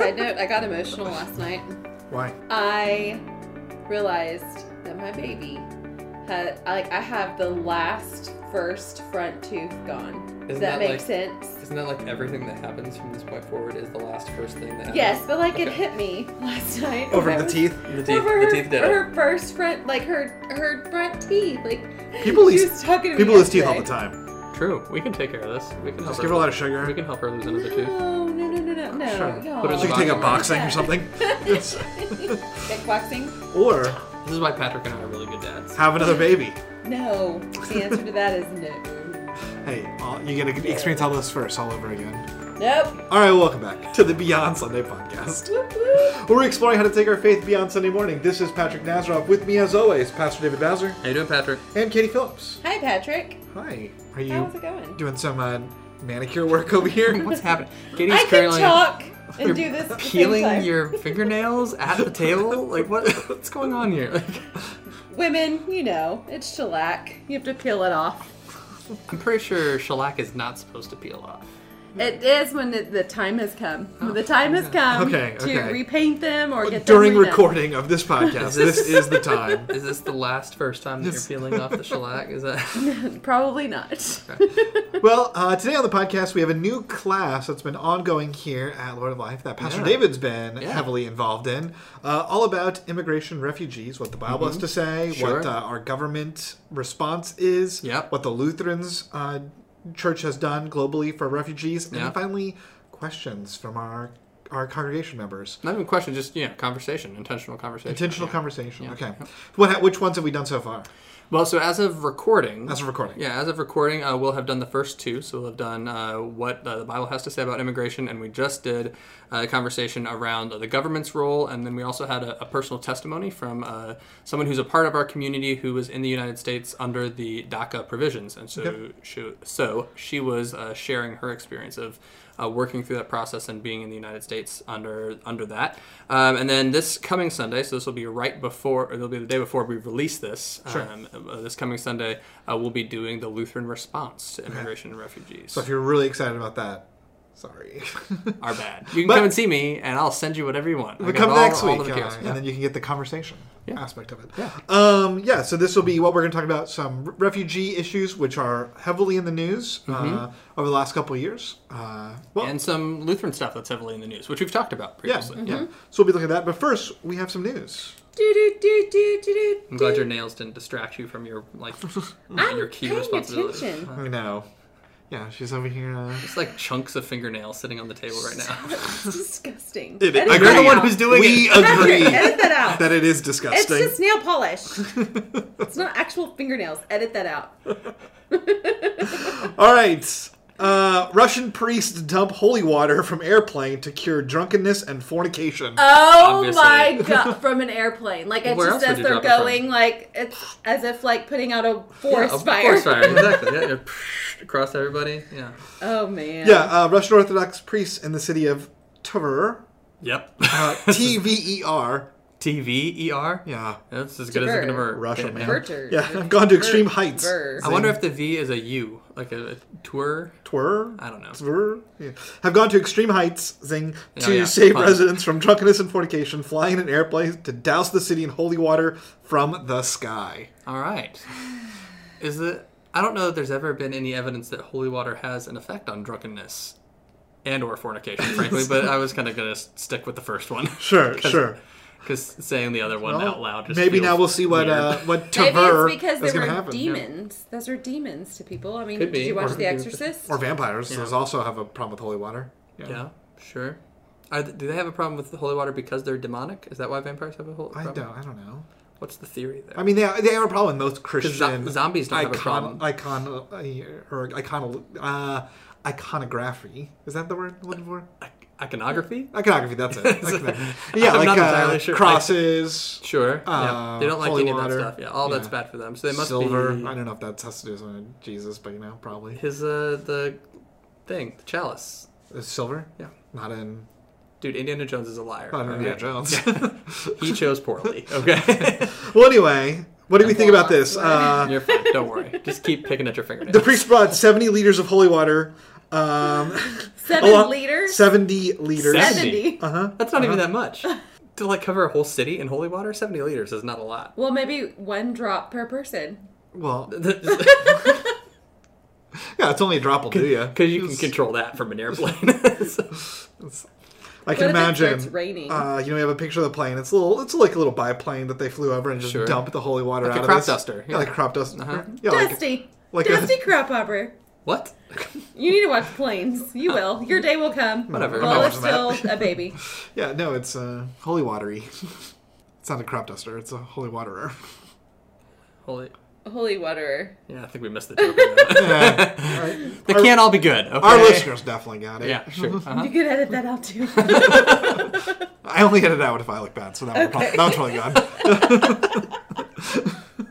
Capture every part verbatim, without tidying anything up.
Side note, I got emotional last night. Why? I realized that my baby had, like, I have the last first front tooth gone. Does Isn't that, that make like- sense? Isn't that like everything that happens from this point forward is the last first thing that happens? Yes, but like it Okay. hit me last night. Over when I the was- teeth? The teeth, Over the her, teeth did it. her first front, like her her front teeth. Like People she lose- was talking to People me lose teeth all the yesterday. time. True. We can take care of this. We can help Just her. give her a lot of sugar. We can help her lose another tooth. No, no, no, no, no, no. Sure. no. Put her in She the can take up boxing. boxing or something. It's- Kickboxing? or This is why Patrick and I are really good dads. have another baby. No. The answer to that is no. Hey, all, you get to experience all this first all over again. Nope. All right, welcome back to the Beyond Sunday podcast. Whoop, whoop. We're exploring how to take our faith beyond Sunday morning. This is Patrick Nazaroff. With me, as always, Pastor David Bowser How you doing, Patrick? and Katie Phillips. Hi, Patrick. Hi. Are you How's it going? doing some uh, manicure work over here? What's happening? Katie's I can currently talk and do this at the same peeling time. your fingernails at the table. Like what? What's going on here? Like, Women, you know, it's shellac. You have to peel it off. I'm pretty sure shellac is not supposed to peel off. It is when the, the time has come. When the time has come Okay, to okay. repaint them or get During them redone. recording of this podcast, Is this- this is the time. Is this the last first time that Yes. you're peeling off the shellac? Is that? Probably not. Well, uh, today on the podcast, we have a new class that's been ongoing here at Lord of Life that Pastor Yeah. David's been Yeah. heavily involved in. Uh, all about immigration refugees, what the Bible has to say, Sure. what uh, our government response is, Yep. what the Lutherans uh, church has done globally for refugees, and Yeah. then finally, questions from our our congregation members. Not even a question, just you know, conversation, intentional conversation. Intentional Yeah. conversation. Yeah. Okay. What ha- which ones have we done so far? Well, so as of recording, As of recording. yeah, as of recording, uh, we'll have done the first two. So we'll have done uh, what uh, the Bible has to say about immigration, and we just did uh, a conversation around uh, the government's role, and then we also had a, a personal testimony from uh, someone who's a part of our community who was in the United States under the DACA provisions, and so Yep. she, so she was uh, sharing her experience of uh, working through that process and being in the United States under under that. Um, and then this coming Sunday, so this will be right before, or it'll be the day before we release this. Sure. Um, uh, this coming Sunday, uh, we'll be doing the Lutheran response to immigration and refugees. So if you're really excited about that, sorry. Are bad. You can But- come and see me, and I'll send you whatever you want. I We got come all- next all week, the uh, materials. and Yeah. then you can get the conversation Yeah. aspect of it. Yeah. Um, yeah, so this will be what we're going to talk about, some r- refugee issues, which are heavily in the news uh, over the last couple of years. Uh, well, And some Lutheran stuff that's heavily in the news, which we've talked about yeah, previously. yeah. So we'll be looking at that. But first, we have some news. Do, do, do, do, do, do, I'm glad your nails didn't distract you from your like I'm your key paying responsibilities. attention. I know. Yeah, she's over here. Uh, It's like chunks of fingernails sitting on the table right now. It's disgusting. It- Edit I that agree. the one out. who's doing we it. agree Edit that out. that it is It's disgusting. just nail polish. It's not actual fingernails. Edit that out. All right. Uh, Russian priests dump holy water from airplane to cure drunkenness and fornication. Oh Obviously. my god! From an airplane, like it's Where just else would as you they're drop it from? going, like it's as if like putting out a forest yeah, a fire. Forest fire, exactly. Yeah, you're across everybody. Yeah. Oh man. Yeah, uh, Russian Orthodox priests in the city of Tver, Yep. uh, T V E R. T V E R. Yeah, That's as good as it can Tver. hurt. Russia, Yeah. man. Verter. Yeah, I've gone to extreme heights. Ver. I wonder if the V is a U, like a, a tour. Twer? I don't know. Twer? Yeah. Have gone to extreme heights, zing, to Oh, yeah, save fun. residents from drunkenness and fornication, flying in an airplane to douse the city in holy water from the sky. All right. Is it? I don't know that there's ever been any evidence that holy water has an effect on drunkenness and or fornication, frankly. But I was kind of gonna stick with the first one. Sure, sure. Because saying the other one Well, out loud just maybe feels now we'll see what weird. uh, what Maybe Tver it's because is they going to were happen. demons. Those are demons to people. I mean, Could did be. you watch Or- The Exorcist? Or vampires. Yeah. Those also have a problem with holy water. Yeah, sure. Are th- do they have a problem with the holy water because they're demonic? Is that why vampires have a holy I problem? don't. I don't know. What's the theory there? I mean, they they have a problem with most Because Christian zombies don't have a icon problem. icon uh, or icon uh, iconography. Is that the word I'm looking for? Iconography? Iconography. That's it. Iconography. Yeah, I'm like not uh, entirely sure. crosses, Sure. Uh, yeah. They don't like holy any water. of that stuff. Yeah, all that's Yeah. bad for them. So they must silver. be I don't know if that has to do with something with Jesus, but you know, probably his uh the thing, the chalice. It's silver. Yeah. Not in. Dude, Indiana Jones is a liar. Not in okay? Indiana Jones. He chose poorly. Okay. Well, anyway, what do we think about this? Uh, You're fine. Don't worry. Just keep picking at your fingernails. The priest brought seventy liters of holy water Um, Seven oh, liters? seventy liters. Seventy. Uh huh. That's not even that much. To like cover a whole city in holy water, seventy liters is not a lot. Well, maybe one drop per person. Well, Because yeah, it's only a drop will do you. you can control that from an airplane. So- I can What if it imagine. starts raining? Uh, you know, we have a picture of the plane. It's a little. It's like a little biplane that they flew over and just Sure. dumped the holy water Like a out crop of this. duster, Yeah, yeah. like a crop duster. Uh-huh. Yeah, like, Dusty. like Dusty a, crop hopper. what? You need to watch planes. You will. Your day will come. Whatever. Well, I'm it's not watching still a baby. yeah, no, it's uh, holy watery. It's not a crop duster. It's a holy waterer. Holy. Holy waterer. Yeah, I think we missed the joke. on that. Yeah, right. They Our- can't all be good. Okay? Our listeners definitely got it. Yeah, sure. Uh-huh. You could edit that out too. I only edit out if I look bad, so that, Okay. one, that one's really good.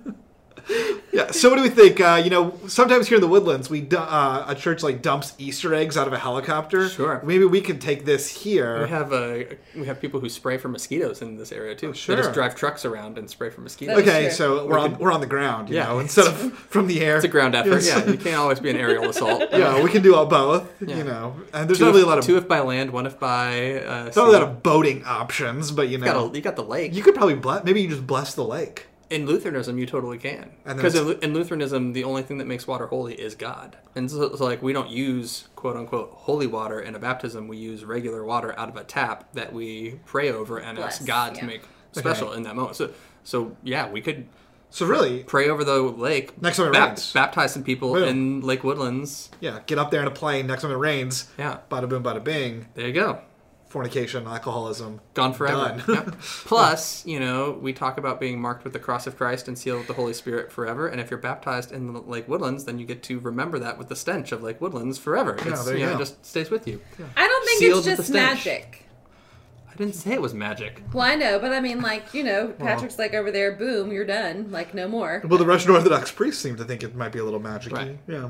Yeah, so what do we think? Uh, you know, sometimes here in the Woodlands, we du- uh, a church like dumps Easter eggs out of a helicopter. Sure. Maybe we could take this here. We have uh, we have people who spray for mosquitoes in this area too. sure. They just drive trucks around and spray for mosquitoes. That's Okay, true. so we're We on can- we're on the ground, you Yeah. know, instead of from the air. It's a ground effort. Yes. Yeah, you can't always be an aerial assault. Yeah, we can do all both. Yeah. You know, and there's Two not if, really a lot of two if by land, one if by uh, not a lot of boating options, but you You got, know, a, you got the lake. you could probably bless. Maybe you just bless the lake. In Lutheranism, you totally can. And then Because in, it's- Lu- in Lutheranism, the only thing that makes water holy is God. And so, so, like, we don't use, quote unquote, holy water in a baptism. We use regular water out of a tap that we pray over and Bless, ask God yeah. to make special Okay. in that moment. So, so yeah, we could So really, pray over the lake, Next time it bap- rains. baptize some people Boom. in Lake Woodlands. yeah, get up there in a plane. Next time it rains, Yeah, bada boom, bada bing. there you go. Fornication, alcoholism, Gone forever. Done. Yep. Plus, you know, we talk about being marked with the cross of Christ and sealed with the Holy Spirit forever. And if you're baptized in the Lake Woodlands, then you get to remember that with the stench of Lake Woodlands forever. Yeah, It's, there you you know, go. it just stays with you. I don't think Sealed it's with just the stench. magic. I didn't say it was magic. Well, I know, but I mean, like, you know, Patrick's like over there, boom, you're done. Like, no more. Well, the Russian Orthodox priests seem to think it might be a little magic-y. Right. Yeah.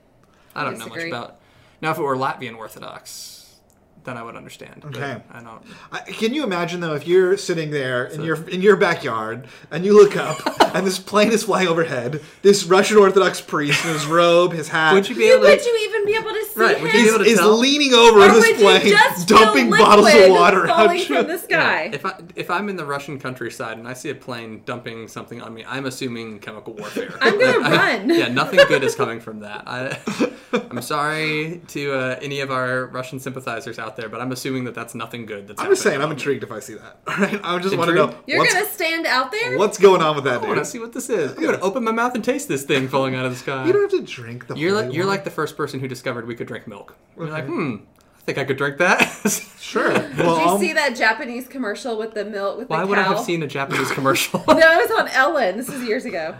I don't know much Disagree. about. Now, if it were Latvian Orthodox, then I would understand. but Okay. I don't. I, can you imagine though if you're sitting there in your in your backyard and you look up and this plane is flying overhead, this Russian Orthodox priest in his robe, his hat, Would you be able Would to? you even be able to see Right, him? would you be able to is tell? leaning over Or this would you plane, just dumping feel bottles of liquid water falling out. from the sky? If I if I'm in the Russian countryside and I see a plane dumping something on me, I'm assuming chemical warfare. I'm gonna I- run. yeah, nothing good is coming from that. I, I'm sorry to uh, any of our Russian sympathizers out there, but I'm assuming that that's nothing good. That's I'm just saying, happening. I'm intrigued if I see that. All right, I just want to know Intrigued? You're what's, gonna stand out there? what's going on with that I want to dude. see what this is. I'm gonna open my mouth and taste this thing falling out of the sky. You don't have to drink the. You're holy like you're water. like the first person who discovered we could drink milk. You're Okay. like, hmm, I think I could drink that. Sure. Well, Did you I'll- see that Japanese commercial with the milk with Why the would cow? I have seen a Japanese commercial? No, it was on Ellen. This is years ago.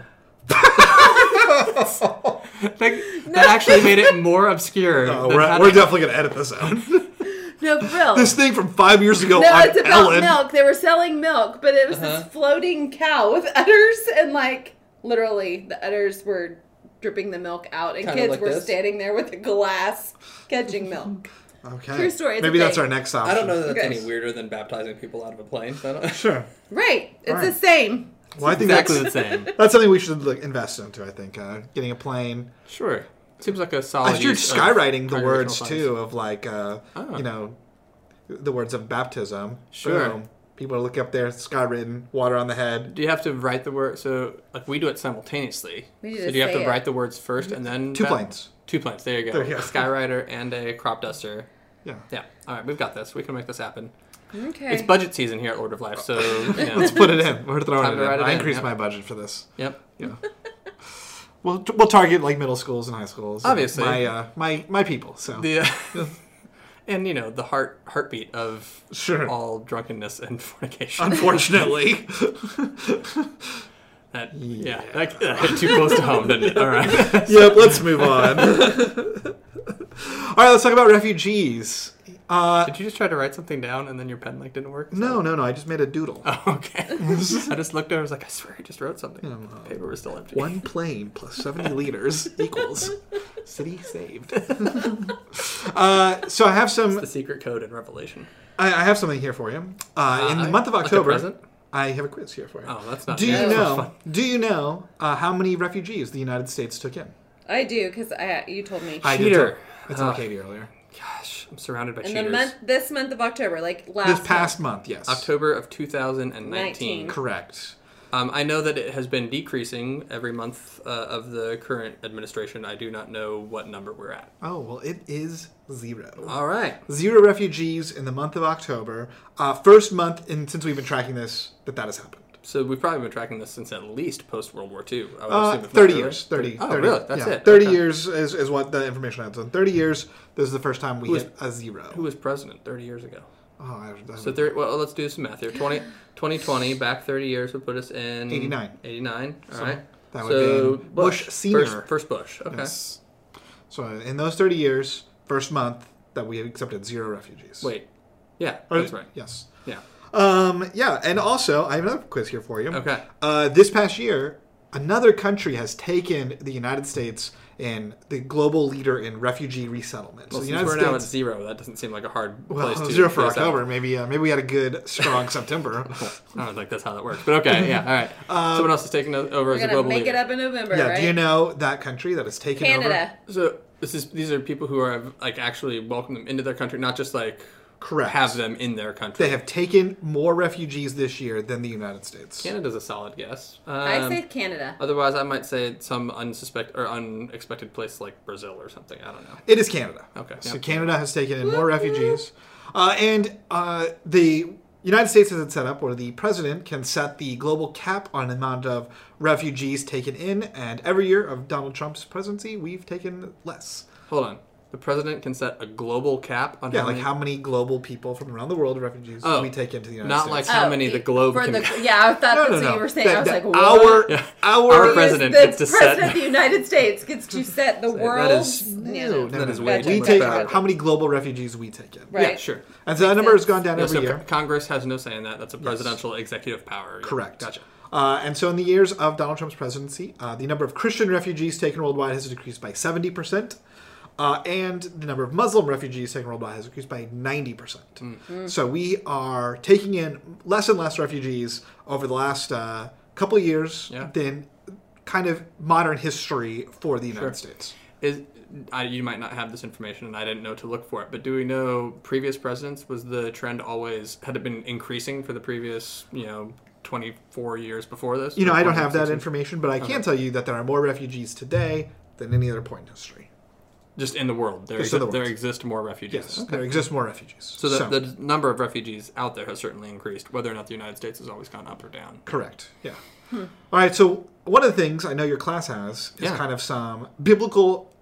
that, that actually made it more obscure. Oh, than we're, how we're to- definitely gonna edit this out. No, for real. This thing from five years ago no, on it's about Ellen. milk. They were selling milk, but it was Uh-huh. this floating cow with udders, and like literally the udders were dripping the milk out, and Kinda kids like were this? standing there with a glass catching milk. Okay. True story, it's a Maybe that's thing. our next option. I don't know that that's Okay. any weirder than baptizing people out of a plane. I don't, Sure. Right, it's Alright. the same. Well, I think exactly that's the same. that's something we should like, invest into. I think uh, getting a plane. Sure. Seems like a solid I should use of skywriting the congregational words funds. too of like uh, Oh. you know the words of baptism. Sure. Boom. People are looking up there, skywritten, water on the head. Do you have to write the word? So, like, we do it simultaneously. We so just do you have say to it. write the words first and then Two bap- planes. Two planes. There you go. There you go. A skywriter and a crop duster. Yeah. Yeah. All right, we've got this. We can make this happen. Okay. It's budget season here at Lord of Life, so you know. Let's put it in. We're throwing Time it to in. write it I in, increased yep. my budget for this. Yep. Yeah. we'll we'll target like middle schools and high schools. Obviously. my uh, my my people. So The uh, and you know the heart heartbeat of Sure. all drunkenness and fornication. unfortunately. That, yeah, that, that hit too close to home, didn't it? All right. Yep. Let's move on. All right. Let's talk about refugees. Uh, Did you just try to write something down and then your pen like didn't work? no, no, no. I just made a doodle. Oh, okay. I just looked over. I was like, I swear I just wrote something. The paper was still empty. One plane plus seventy liters equals city saved. uh, so I have some. The secret code in Revelation. I, I have something here for you. Uh, in the Uh, month of like a October, present? I have a quiz here for you. Oh, that's not. do you yeah, that's not know? fun. Do you know uh, how many refugees the United States took in? I do because I you told me. I did Cheater. I Uh, told Katie earlier. Gosh, I'm surrounded by And cheaters. the month, this month of October, like last This past month. month, yes. October of two thousand nineteen. nineteen. Correct. Um, I know that it has been decreasing every month uh, of the current administration. I do not know what number we're at. Oh, well, it is zero. All right. Zero refugees in the month of October. Uh, first month in, since we've been tracking this that that has happened. So we've probably been tracking this since at least post-World War Two. I would Uh, assume, if not thirty earlier. years. thirty. Oh, thirty. really? That's yeah. it. thirty Okay. years is, is what the information has. In thirty years, this is the first time we Who was- hit a zero. Who was president thirty years ago? Oh, I, I, So thirty, well, let's do some math here. twenty, twenty twenty, back thirty years would put us in... eighty-nine. eighty-nine, all So right. that would so be Bush Senior. First, first Bush, okay. Yes. So in those thirty years, first month that we accepted zero refugees. Wait. Yeah, Or- that's right. Yes. Yeah. Um, yeah, and also, I have another quiz here for you. Okay. Uh, this past year, another country has taken the United States in the global leader in refugee resettlement. Well, so the since United we're States, now at zero, that doesn't seem like a hard well, place to... zero for base out. October. Maybe uh, maybe we had a good, strong September. I don't think that's how that works. But okay, yeah, all right. Someone else is taking o- over We're as a gonna global make leader. it up in November, Yeah, right? do you know that country that has taken Canada. over? So this is these are people who are like actually welcome them into their country, not just like Correct. have them in their country. They have taken more refugees this year than the United States. Canada's a solid guess. Um, I say Canada. Otherwise, I might say some unsuspect or unexpected place like Brazil or something. I don't know. It is Canada. Okay. So Yep. Canada has taken in more refugees. Uh, and uh, the United States has it set up where the president can set the global cap on the amount of refugees taken in. And every year of Donald Trump's presidency, we've taken less. Hold on. The president can set a global cap on Yeah, how like many... how many global people from around the world, refugees, Oh, we take into the United not States. like how many the globe for can... the, Yeah, I thought no, that's no, what no. you were saying. That- I was that like, our, what? Yeah. our, Our He is president the gets to set- president of the United States gets to set the world. is- Yeah, no, no, That no, is no. way Gotcha. too We much take better. how many global refugees we take in. Right. Yeah, sure. And so that Makes number has sense. gone down Yeah, every so year. Co- Congress has no say in that. That's a presidential executive power. Yeah. Correct. Gotcha. Uh, and so in the years of Donald Trump's presidency, uh, the number of Christian refugees taken worldwide has decreased by seventy percent. Uh, and the number of Muslim refugees taken worldwide has increased by ninety percent. Mm. So we are taking in less and less refugees over the last uh, couple of years Yeah. than kind of modern history for the United Sure. States. Is I, you might not have this information, and I didn't know to look for it. But do we know previous presidents? Was the trend always had it been increasing for the previous, you know, twenty-four years before this? You know, Or I don't have that twenty-six? information, but I can Okay. tell you that there are more refugees today than any other point in history. Just in the world, there Just in exi- the there world. exist more refugees. Yes, Okay. there exist more refugees. So the, the number of refugees out there has certainly increased. Whether or not the United States has always gone up or down. Correct. Yeah. All right. So one of the things I know your class has is Yeah. kind of some biblical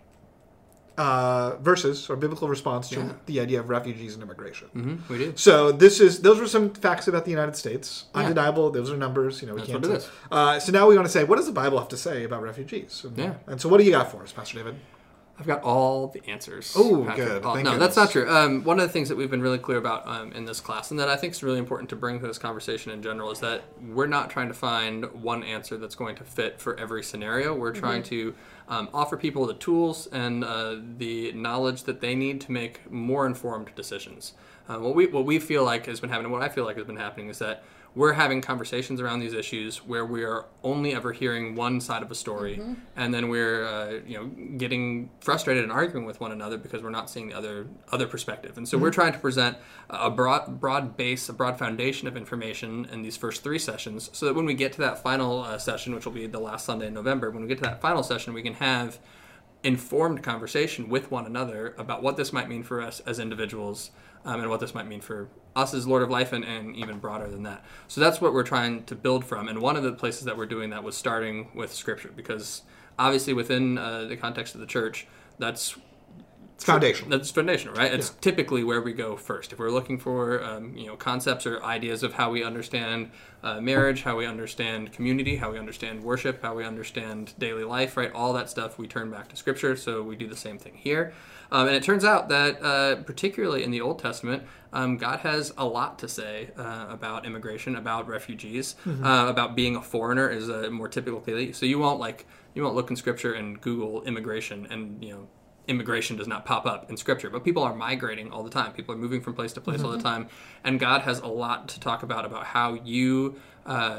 uh, verses or biblical response to Yeah. the idea of refugees and immigration. Mm-hmm, we do. So this is those were some facts about the United States, Yeah. undeniable. Those are numbers. You know, we That's can't. what it say- is. Uh, so now we want to say, what does the Bible have to say about refugees? And, Yeah. And so, what do you got for us, Pastor David? I've got all the answers. Oh, Patrick. good. All- Thank no, goodness. that's not true. Um, one of the things that we've been really clear about um, in this class, and that I think is really important to bring to this conversation in general, is that we're not trying to find one answer that's going to fit for every scenario. We're trying to um, offer people the tools and uh, the knowledge that they need to make more informed decisions. Uh, what we what we feel like has been happening, what I feel like has been happening, is that we're having conversations around these issues where we are only ever hearing one side of a story, and then we're uh, you know getting frustrated and arguing with one another because we're not seeing the other other perspective. And so we're trying to present a broad broad base, a broad foundation of information in these first three sessions, so that when we get to that final uh, session, which will be the last Sunday in November, when we get to that final session, we can have informed conversation with one another about what this might mean for us as individuals, um, and what this might mean for us as Lord of Life, and, and even broader than that. So that's what we're trying to build from. And one of the places that we're doing that was starting with Scripture, because obviously within uh, the context of the church, that's It's foundational. that's foundational, right? It's Yeah. typically where we go first. If we're looking for, um, you know, concepts or ideas of how we understand uh, marriage, how we understand community, how we understand worship, how we understand daily life, right? All that stuff, we turn back to Scripture. So we do the same thing here. Um, and it turns out that, uh, particularly in the Old Testament, um, God has a lot to say uh, about immigration, about refugees, Mm-hmm. uh, about being a foreigner is a more typical case. So you won't like you won't look in Scripture and Google immigration, and you know. Immigration does not pop up in Scripture, but people are migrating all the time. People are moving from place to place all the time, and God has a lot to talk about about how you uh,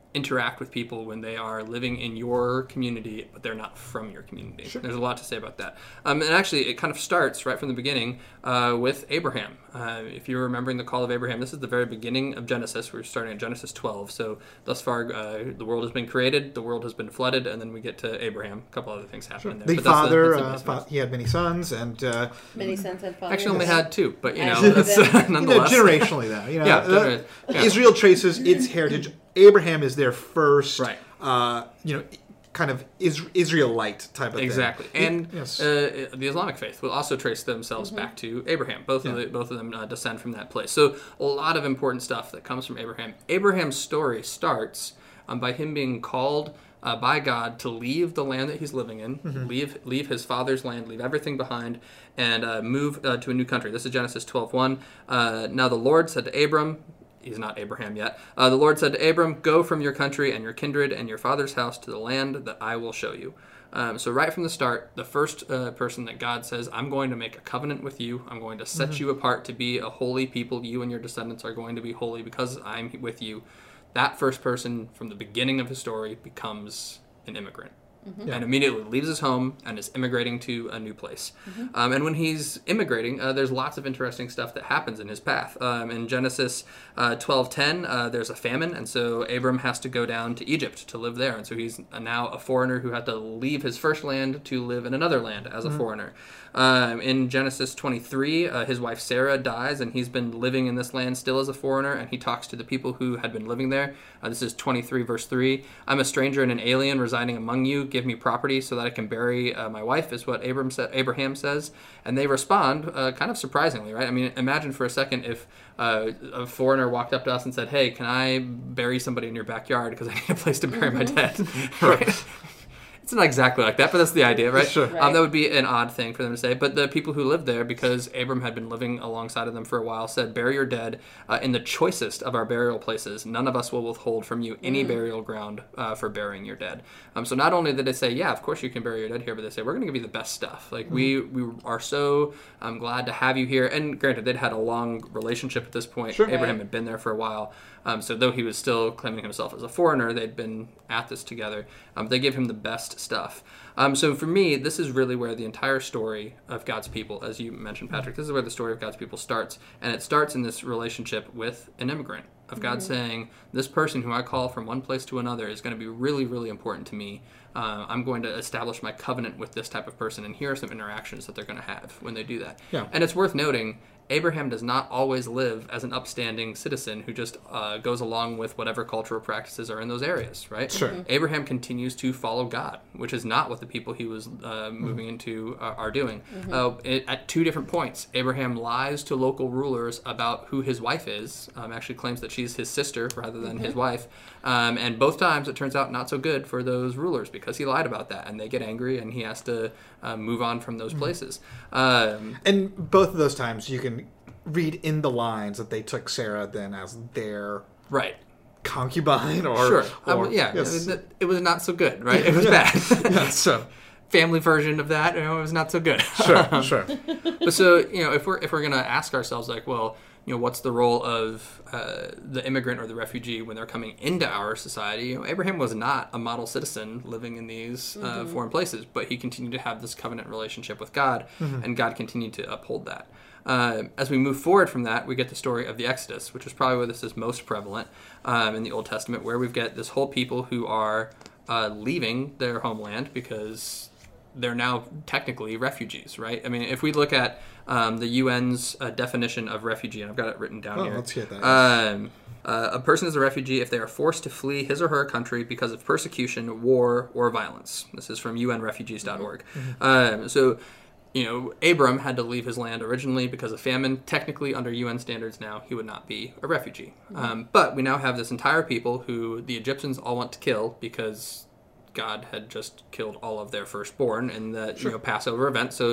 interact with people when they are living in your community, but they're not from your community. Sure. There's a lot to say about that. Um, and actually, it kind of starts right from the beginning uh, with Abraham. Uh, if you're remembering the call of Abraham, this is the very beginning of Genesis. We're starting at Genesis twelve. So thus far, uh, the world has been created, the world has been flooded, and then we get to Abraham. A couple other things happen Sure. in there. The but that's father, the, that's the uh, fa- he had many sons, and uh, Many sons and fathers. actually only had two, but you know, Actually, that's, then- uh, you know, nonetheless. generationally, though, you know, Yeah, uh, genera- yeah. Israel traces its heritage. Abraham is their first, Right. uh, you know, kind of is- Israelite type of Exactly, thing. and Yes. uh, the Islamic faith will also trace themselves back to Abraham. Both of Yeah. the, both of them uh, descend from that place. So a lot of important stuff that comes from Abraham. Abraham's story starts um, by him being called uh, by God to leave the land that he's living in, leave leave his father's land, leave everything behind, and uh, move uh, to a new country. This is Genesis twelve one. Uh, now the Lord said to Abram. He's not Abraham yet. Uh, the Lord said to Abram, "Go from your country and your kindred and your father's house to the land that I will show you." Um, so right from the start, the first uh, person that God says, "I'm going to make a covenant with you. I'm going to set mm-hmm. you apart to be a holy people. You and your descendants are going to be holy because I'm with you." That first person from the beginning of his story becomes an immigrant. Mm-hmm. Yeah. And immediately leaves his home and is immigrating to a new place. Mm-hmm. Um, and when he's immigrating, uh, there's lots of interesting stuff that happens in his path. Um, in Genesis uh, twelve ten, uh, there's a famine, and so Abram has to go down to Egypt to live there. And so he's now a foreigner who had to leave his first land to live in another land as a mm-hmm. foreigner. Um, in Genesis twenty-three, uh, his wife Sarah dies, and he's been living in this land still as a foreigner, and he talks to the people who had been living there. Uh, this is twenty-three, verse three. "I'm a stranger and an alien residing among you. Give me property so that I can bury uh, my wife," is what Abram sa- Abraham says. And they respond uh, kind of surprisingly, right? I mean, imagine for a second if uh, a foreigner walked up to us and said, "Hey, can I bury somebody in your backyard because I need a place to bury my dead?" Right? It's not exactly like that, but that's the idea, right? Sure. Right. Um, that would be an odd thing for them to say. But the people who lived there, because Abram had been living alongside of them for a while, said, "Bury your dead uh, in the choicest of our burial places. None of us will withhold from you any mm. burial ground uh, for burying your dead." Um, so not only did they say, "Yeah, of course you can bury your dead here," but they say, "We're going to give you the best stuff. Like mm. we we are so um, glad to have you here." And granted, they'd had a long relationship at this point. Sure. Abraham Right. had been there for a while. Um, so though he was still claiming himself as a foreigner, they'd been at this together. Um, they gave him the best stuff. Um, so for me, this is really where the entire story of God's people, as you mentioned, Patrick, this is where the story of God's people starts. And it starts in this relationship with an immigrant, of God mm-hmm. saying, "This person who I call from one place to another is going to be really, really important to me. Uh, I'm going to establish my covenant with this type of person, and here are some interactions that they're going to have when they do that." Yeah. And it's worth noting, Abraham does not always live as an upstanding citizen who just uh, goes along with whatever cultural practices are in those areas, right? Sure. Mm-hmm. Abraham continues to follow God, which is not what the people he was uh, moving mm-hmm. into uh, are doing. Mm-hmm. Uh, it, at two different points, Abraham lies to local rulers about who his wife is, um, actually claims that she's his sister rather than mm-hmm. his wife, um, and both times it turns out not so good for those rulers because he lied about that, and they get angry, and he has to uh, move on from those mm-hmm. places. Um, and both of those times you can read in the lines that they took Sarah then as their right concubine or sure or, um, yeah yes. it, it was not so good, right? It was yeah. bad. yeah, so family version of that, you know, it was not so good. Sure, sure. But so, you know, if we're if we're gonna ask ourselves, like, well, you know, what's the role of uh, the immigrant or the refugee when they're coming into our society? You know, Abraham was not a model citizen living in these uh, mm-hmm. foreign places, but he continued to have this covenant relationship with God, mm-hmm. and God continued to uphold that. Uh, as we move forward from that, we get the story of the Exodus, which is probably where this is most prevalent um, in the Old Testament, where we've got this whole people who are uh, leaving their homeland because they're now technically refugees, right? I mean, if we look at um, the U N's uh, definition of refugee, and I've got it written down oh, here. Let's get that. Um, uh, a person is a refugee if they are forced to flee his or her country because of persecution, war, or violence. This is from U N refugees dot org. Mm-hmm. Um, so... You know, Abram had to leave his land originally because of famine. Technically, under U N standards now, he would not be a refugee. Mm-hmm. Um, but we now have this entire people who the Egyptians all want to kill because God had just killed all of their firstborn in the sure. you know, Passover event. So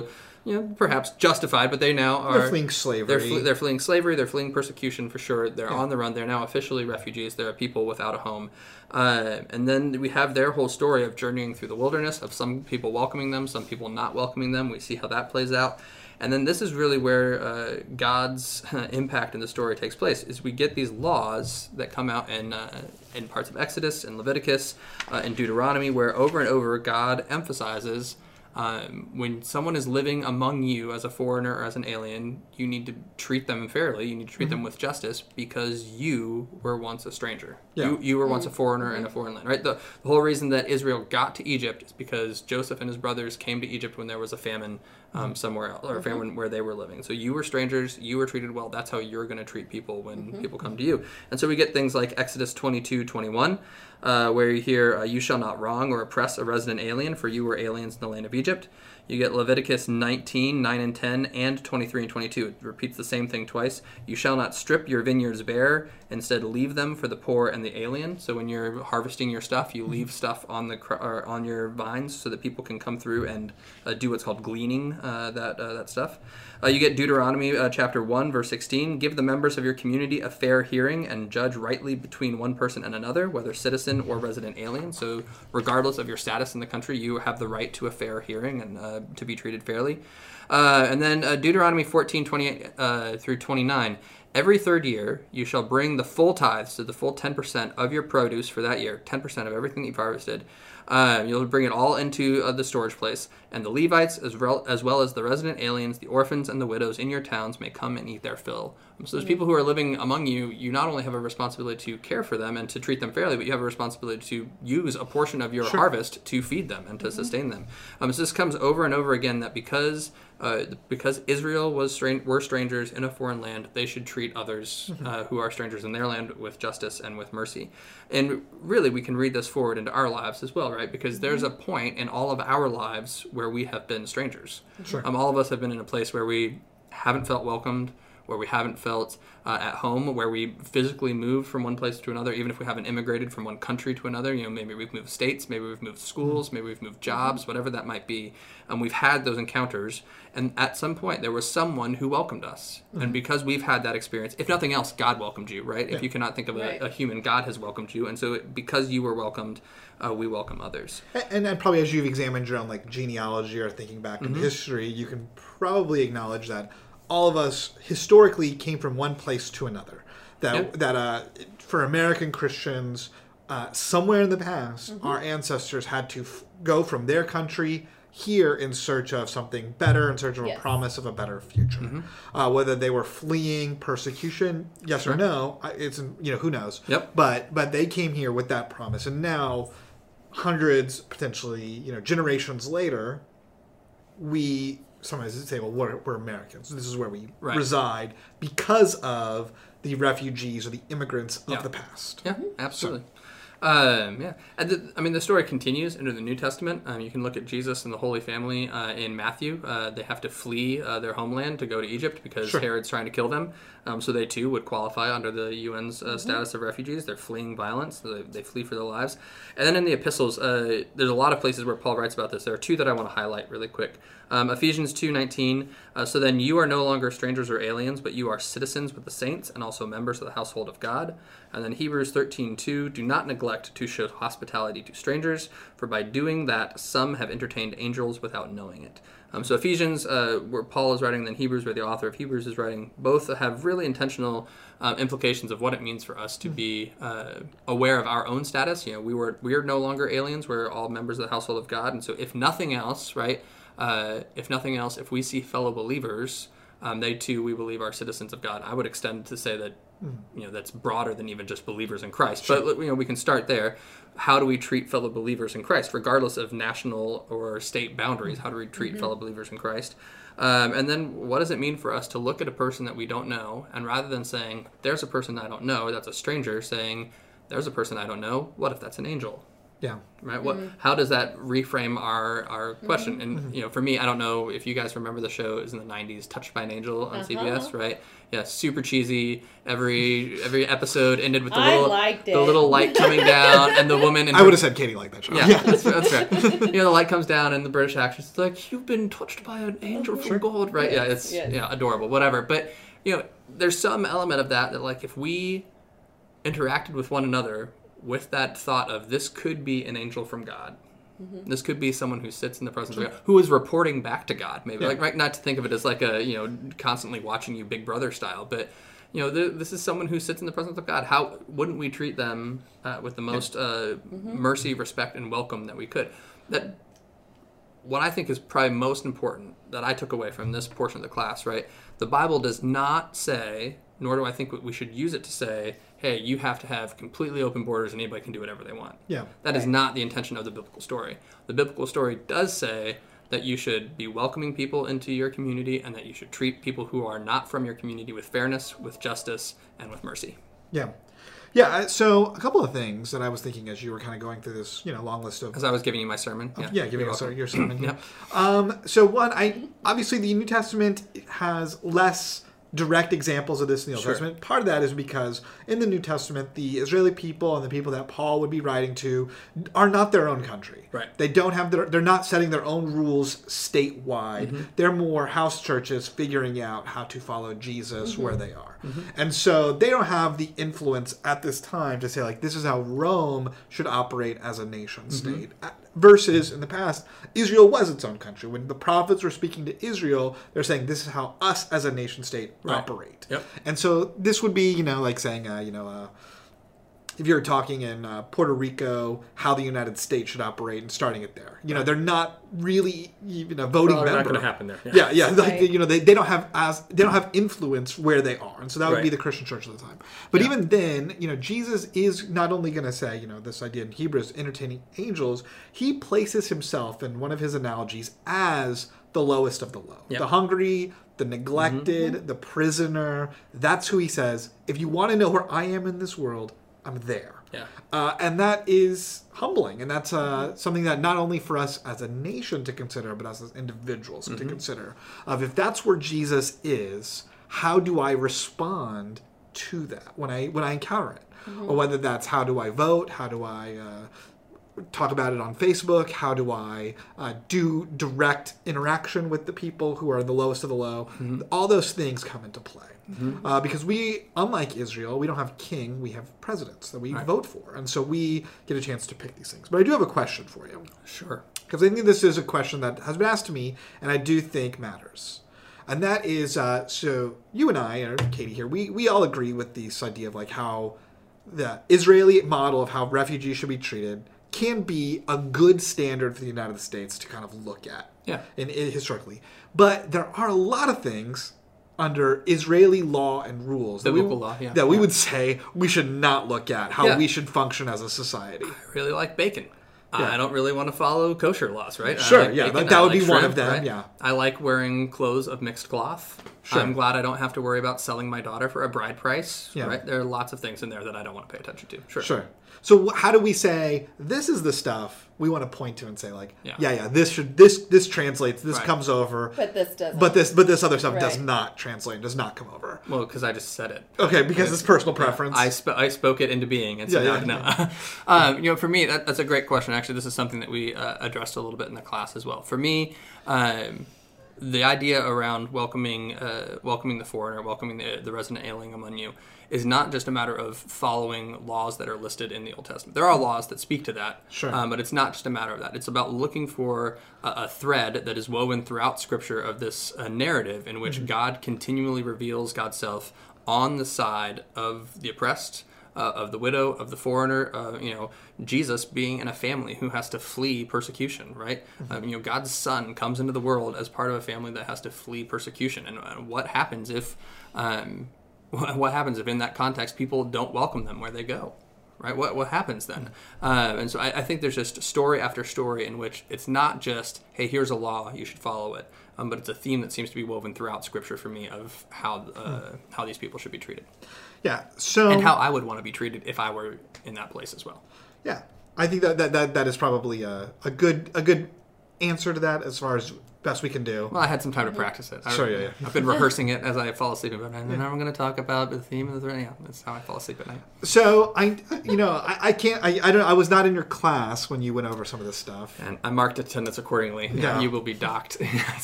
you know, perhaps justified, but they now are... They're fleeing slavery. They're, fle- they're fleeing slavery, they're fleeing persecution for sure. They're Yeah. on the run. They're now officially refugees. They're people without a home. Uh, and then we have their whole story of journeying through the wilderness, of some people welcoming them, some people not welcoming them. We see how that plays out. And then this is really where uh, God's uh, impact in the story takes place, is we get these laws that come out in, uh, in parts of Exodus and Leviticus uh, and Deuteronomy, where over and over God emphasizes Um, when someone is living among you as a foreigner or as an alien, you need to treat them fairly. You need to treat mm-hmm. them with justice because you were once a stranger. Yeah. You, you were mm-hmm. once a foreigner mm-hmm. in a foreign land, right? The, the whole reason that Israel got to Egypt is because Joseph and his brothers came to Egypt when there was a famine um, mm-hmm. somewhere else, or a mm-hmm. famine where they were living. So you were strangers. You were treated well. That's how you're going to treat people when mm-hmm. people come to you. And so we get things like Exodus twenty-two twenty-one, Uh, where you hear, uh, you shall not wrong or oppress a resident alien, for you were aliens in the land of Egypt. You get Leviticus nineteen, nine and ten, and twenty-three and twenty-two. It repeats the same thing twice. You shall not strip your vineyards bare, instead leave them for the poor and the alien. So when you're harvesting your stuff, you leave stuff on the cr- or on your vines so that people can come through and uh, do what's called gleaning uh, that uh, that stuff. Uh, you get Deuteronomy uh, chapter one, verse sixteen. Give the members of your community a fair hearing and judge rightly between one person and another, whether citizen or resident alien. So regardless of your status in the country, you have the right to a fair hearing and uh, to be treated fairly. Uh, and then uh, Deuteronomy fourteen, twenty-eight uh, through twenty-nine. Every third year, you shall bring the full tithes, so the full ten percent of your produce for that year, ten percent of everything that you've harvested. Uh, you'll bring it all into uh, the storage place, and the Levites, as, re- as well as the resident aliens, the orphans, and the widows in your towns may come and eat their fill. So there's people who are living among you. You not only have a responsibility to care for them and to treat them fairly, but you have a responsibility to use a portion of your sure. harvest to feed them and to mm-hmm. sustain them. Um, so this comes over and over again that because uh, because Israel was stra- were strangers in a foreign land, they should treat others mm-hmm. uh, who are strangers in their land with justice and with mercy. And really, we can read this forward into our lives as well, right? Because there's a point in all of our lives where we have been strangers. Sure. Um, all of us have been in a place where we haven't felt welcomed, where we haven't felt uh, at home, where we physically moved from one place to another, even if we haven't immigrated from one country to another. You know, maybe we've moved states, maybe we've moved schools, maybe we've moved jobs, whatever that might be. And we've had those encounters, and at some point there was someone who welcomed us. Mm-hmm. And because we've had that experience, if nothing else, God welcomed you, right? Yeah. If you cannot think of a, right. a human, God has welcomed you. And so it, because you were welcomed, uh, we welcome others. And, and probably as you've examined your own like genealogy or thinking back mm-hmm. in history, you can probably acknowledge that all of us historically came from one place to another. That yep. that uh, for American Christians, uh, somewhere in the past, mm-hmm. our ancestors had to f- go from their country here in search of something better, in search of yes. a promise of a better future. Mm-hmm. Uh, whether they were fleeing persecution, yes sure. or no, it's you know who knows. Yep. But but they came here with that promise, and now, hundreds, potentially you know generations later, we. Sometimes say, well, we're, we're Americans. This is where we right. reside because of the refugees or the immigrants of yeah. the past. Yeah, absolutely. So, Um, yeah, and the, I mean the story continues into the New Testament. Um, you can look at Jesus and the Holy Family uh, in Matthew. Uh, they have to flee uh, their homeland to go to Egypt because sure. Herod's trying to kill them. Um, so they too would qualify under the U N's uh, mm-hmm. status of refugees. They're fleeing violence. So they, they flee for their lives. And then in the epistles, uh, there's a lot of places where Paul writes about this. There are two that I want to highlight really quick. Um, Ephesians two nineteen. Uh, so then you are no longer strangers or aliens, but you are citizens with the saints and also members of the household of God. And then Hebrews thirteen two. Do not neglect to show hospitality to strangers, for by doing that some have entertained angels without knowing it. Um, so Ephesians, uh, where Paul is writing, then Hebrews, where the author of Hebrews is writing, both have really intentional uh, implications of what it means for us to be uh, aware of our own status. You know, we were we are no longer aliens; we're all members of the household of God. And so, if nothing else, right? Uh, if nothing else, if we see fellow believers, um, they too, we believe, are citizens of God. I would extend to say that, you know, that's broader than even just believers in Christ. Sure. But, you know, we can start there. How do we treat fellow believers in Christ, regardless of national or state boundaries? How do we treat mm-hmm. fellow believers in Christ? Um, and then what does it mean for us to look at a person that we don't know, and rather than saying, there's a person I don't know, that's a stranger, saying, there's a person I don't know, what if that's an angel? Yeah. Right. What? How does that reframe our our question? And you know, for me, I don't know if you guys remember the show. It was in the nineties, Touched by an Angel on Uh-huh. C B S, right? Yeah, super cheesy. Every every episode ended with the I little liked the it. little light coming down, and the woman. In I her- would have said Katie liked that show. Yeah, that's, that's right. You know, the light comes down, and the British actress is like, "You've been touched by an angel from gold," right? Yeah, it's yes. yeah, adorable, whatever. But you know, there's some element of that that, like, if we interacted with one another with that thought of this could be an angel from God. Mm-hmm. This could be someone who sits in the presence of God, who is reporting back to God. Maybe Yeah. like right, not to think of it as like a you know constantly watching you Big Brother style, but you know th- this is someone who sits in the presence of God. How wouldn't we treat them uh, with the most uh, Mm-hmm. mercy, respect, and welcome that we could? That what I think is probably most important that I took away from this portion of the class. Right, the Bible does not say, nor do I think we should use it to say, hey, you have to have completely open borders and anybody can do whatever they want. Yeah. That is Right. not the intention of the biblical story. The biblical story does say that you should be welcoming people into your community and that you should treat people who are not from your community with fairness, with justice, and with mercy. Yeah. Yeah, uh, so a couple of things that I was thinking as you were kind of going through this, you know, long list of As I was giving you my sermon. Yeah, yeah, giving You're us welcome. your sermon. Yep. Um, so one, I obviously the New Testament has less direct examples of this in the Old Sure. Testament. Part of that is because in the New Testament, the Israeli people and the people that Paul would be writing to are not their own country. Right. They don't have their, they're not setting their own rules statewide. Mm-hmm. They're more house churches figuring out how to follow Jesus Mm-hmm. where they are. And so they don't have the influence at this time to say, like, this is how Rome should operate as a nation Mm-hmm. state. Uh, Versus in the past, Israel was its own country. When the prophets were speaking to Israel, they're saying, this is how us as a nation state Right. operate. Yep. And so this would be, you know, like saying, uh, you know, uh, if you're talking in uh, Puerto Rico, how the United States should operate and starting it there. You know, they're not really even a voting Probably not member. going to happen there. Yeah, yeah. Like, Right. you know, they, they don't have as they don't have influence where they are, and so that would be Right. the Christian church at the time. But Yeah. even then, you know, Jesus is not only going to say, you know, this idea in Hebrews, entertaining angels. He places himself in one of his analogies as the lowest of the low, Yeah. the hungry, the neglected, the prisoner. That's who he says. If you want to know where I am in this world, I'm there. Yeah. Uh, and that is humbling, and that's uh, something that not only for us as a nation to consider, but as individuals to consider. Of if that's where Jesus is, how do I respond to that when I when I encounter it, or whether that's how do I vote, how do I uh, talk about it on Facebook, how do I uh, do direct interaction with the people who are the lowest of the low. All those things come into play. Uh, because we, unlike Israel, we don't have king, we have presidents that we Right. vote for. And so we get a chance to pick these things. But I do have a question for you. Sure. Because I think this is a question that has been asked to me, and I do think matters. And that is, uh, so you and I, or Katie here, we, we all agree with this idea of like how the Israeli model of how refugees should be treated can be a good standard for the United States to kind of look at Yeah. in, in historically. But there are a lot of things under Israeli law and rules that we, Biblical law, yeah. that we Yeah. would say we should not look at, how Yeah. we should function as a society. I really like bacon. Yeah. I don't really want to follow kosher laws, right? I Sure, like yeah, bacon, that- that I would like be one shrimp, of them, right? yeah. I like wearing clothes of mixed cloth. Sure. I'm glad I don't have to worry about selling my daughter for a bride price, Yeah. right? There are lots of things in there that I don't want to pay attention to. Sure. Sure. So wh- how do we say this is the stuff we want to point to and say like, yeah, Yeah. yeah, this should this this translates, this Right. comes over, But this doesn't. but this but this other stuff does Right. not translate, does not come over. Well, because I just said it. Okay, because it's personal preference. I, sp- I spoke it into being, and so Yeah, now, yeah, no. um, you know, for me, that, that's a great question. Actually, this is something that we uh, addressed a little bit in the class as well. For me, um, the idea around welcoming, uh, welcoming the foreigner, welcoming the, the resident alien among you, is not just a matter of following laws that are listed in the Old Testament. There are laws that speak to that, Sure. um, but it's not just a matter of that. It's about looking for a, a thread that is woven throughout Scripture of this uh, narrative in which God continually reveals God's self on the side of the oppressed, uh, of the widow, of the foreigner. Uh, you know, Jesus being in a family who has to flee persecution, right? Um, you know, God's Son comes into the world as part of a family that has to flee persecution. And, and what happens if, um, what happens if in that context people don't welcome them where they go? Right? What what happens then? Uh, and so I, I think there's just story after story in which it's not just, hey, here's a law, you should follow it, um, but it's a theme that seems to be woven throughout Scripture for me of how uh, how these people should be treated yeah. So and how I would want to be treated if I were in that place as well. yeah. I think that that, that, that is probably a, a good a good answer to that as far as best we can do. Well, I had some time to practice it. I, Sure, yeah, yeah. I've been rehearsing it as I fall asleep, and then I'm going to talk about the theme of the. Yeah, that's how I fall asleep at night. So I, you know, I, I can't. I, I don't. I was not in your class when you went over some of this stuff. And I marked attendance accordingly. Yeah. You will be docked.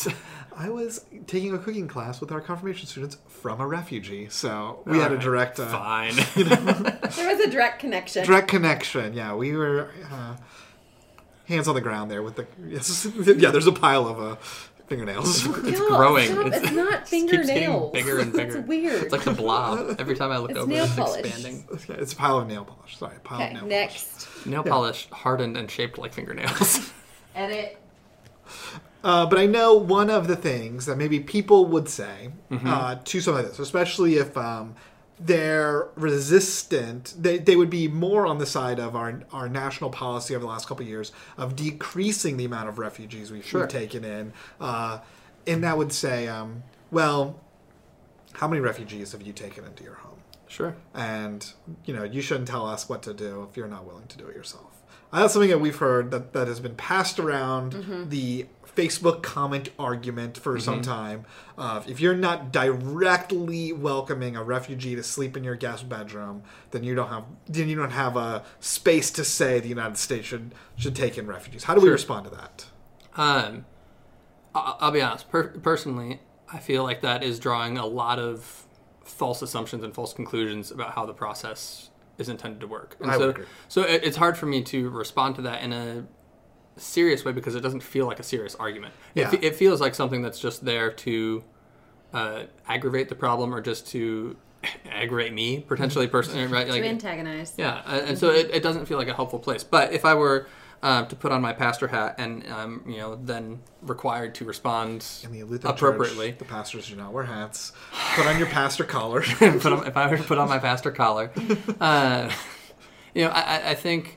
I was taking a cooking class with our confirmation students from a refugee, so we had a direct, uh, Fine. There was a direct connection. direct connection. Yeah, we were uh, hands on the ground there with the. Yes, yeah, there's a pile of uh, fingernails. It's No, growing. stop. It's- It's, not It keeps getting fingernails. bigger and bigger. It's weird. It's like the blob. Every time I look It's over, nail it's polish. expanding. Yeah, it's a pile of nail polish. Sorry, a pile of Okay, nail next. Nail polish hardened and shaped like fingernails. Edit. Uh, but I know one of the things that maybe people would say Mm-hmm. uh, to something like this, especially if um, they're resistant, they, they would be more on the side of our our national policy over the last couple of years of decreasing the amount of refugees we've, Sure. we've taken in. Uh, and that would say, um, well, how many refugees have you taken into your home? Sure. And, you know, you shouldn't tell us what to do if you're not willing to do it yourself. Uh, That's something that we've heard that, that has been passed around the Facebook comment argument for some time. Of if you're not directly welcoming a refugee to sleep in your guest bedroom, then you don't have then you don't have a space to say the United States should should take in refugees. How do we Sure. respond to that? Um, I- I'll be honest. Per- personally, I feel like that is drawing a lot of false assumptions and false conclusions about how the process is intended to work. And I so, would agree. so it, it's hard for me to respond to that in a serious way because it doesn't feel like a serious argument. Yeah. It, fe- it feels like something that's just there to uh, aggravate the problem or just to aggravate me potentially personally, right? To Like, antagonize. yeah, uh, and so it, it doesn't feel like a helpful place. But if I were uh, to put on my pastor hat and um, you know then required to respond In the Lutheran appropriately, Church, the pastors do not wear hats. Put on your pastor collar. put on, if I were to put on my pastor collar, uh, you know, I, I- I think,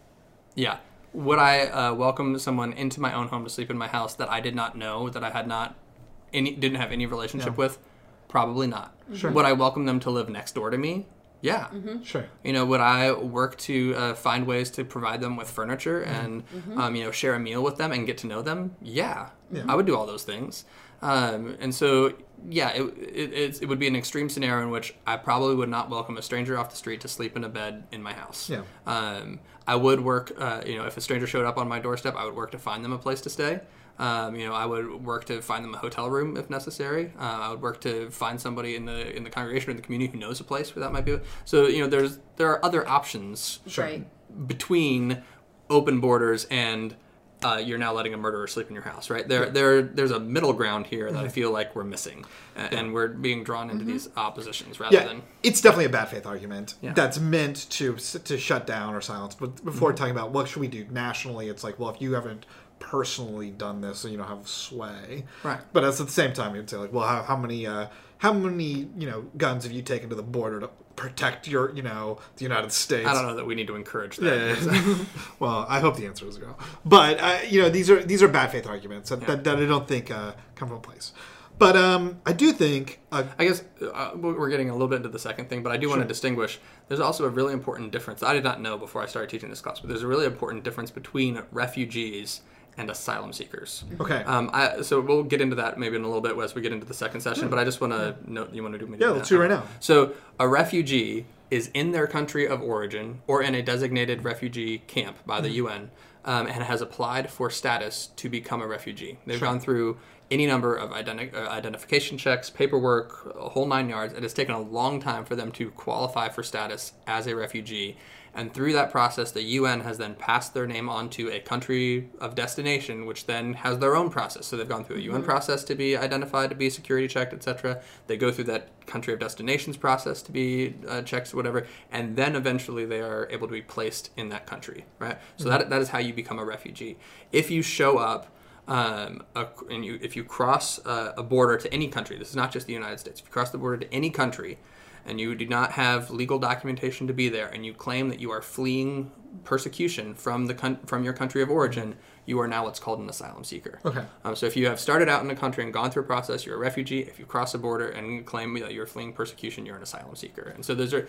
yeah, would I uh, welcome someone into my own home to sleep in my house that I did not know, that I had not any, didn't have any relationship Yeah. with? Probably not. Sure. Would I welcome them to live next door to me? Yeah. Sure. You know, would I work to uh, find ways to provide them with furniture and, um, you know, share a meal with them and get to know them? Yeah, Yeah. I would do all those things. Um, and so, yeah, it, it, it's, it would be an extreme scenario in which I probably would not welcome a stranger off the street to sleep in a bed in my house. Yeah. Um, I would work, uh, you know, if a stranger showed up on my doorstep, I would work to find them a place to stay. Um, you know, I would work to find them a hotel room if necessary. Uh, I would work to find somebody in the in the congregation or in the community who knows a place where that might be. So, you know, there's there are other options Sure. Right. between open borders and uh, you're now letting a murderer sleep in your house, right? There, there, there's a middle ground here that I feel like we're missing, A- and we're being drawn into these oppositions rather Yeah, than. it's definitely a bad faith argument Yeah. that's meant to to shut down or silence. But before Mm-hmm. talking about what should we do nationally, it's like, well, if you haven't personally done this, then you don't have sway. Right. But at the same time, you'd say like, well, how, how many uh, how many you know guns have you taken to the border to protect your you know the United States? I don't know that we need to encourage that. Yeah, yeah, yeah. Well, I hope the answer is go. But uh, you know, these are these are bad faith arguments that, that, that I don't think uh, come from a place. But um, I do think uh, I guess uh, we're getting a little bit into the second thing, but I do want to distinguish. There's also a really important difference that I did not know before I started teaching this class, but there's a really important difference between refugees and asylum seekers. okay. Um, I, so we'll get into that maybe in a little bit as we get into the second session, but I just want to note, you want to do me Yeah, let's do it right now. So a refugee is in their country of origin or in a designated refugee camp by the U N um, and has applied for status to become a refugee. They've gone through any number of identi- uh, identification checks, paperwork, a whole nine yards. It has taken a long time for them to qualify for status as a refugee. And through that process, the U N has then passed their name on to a country of destination, which then has their own process. So they've gone through a U N process to be identified, to be security checked, et cetera. They go through that country of destinations process to be uh, checked, whatever. And then eventually they are able to be placed in that country, right? So that that is how you become a refugee. If you show up um, a, and you if you cross uh, a border to any country, this is not just the United States. If you cross the border to any country, and you do not have legal documentation to be there, and you claim that you are fleeing persecution from the con- from your country of origin, you are now what's called an asylum seeker. Okay. Um, so if you have started out in a country and gone through a process, you're a refugee. If you cross a border and claim that you're fleeing persecution, you're an asylum seeker. And so those are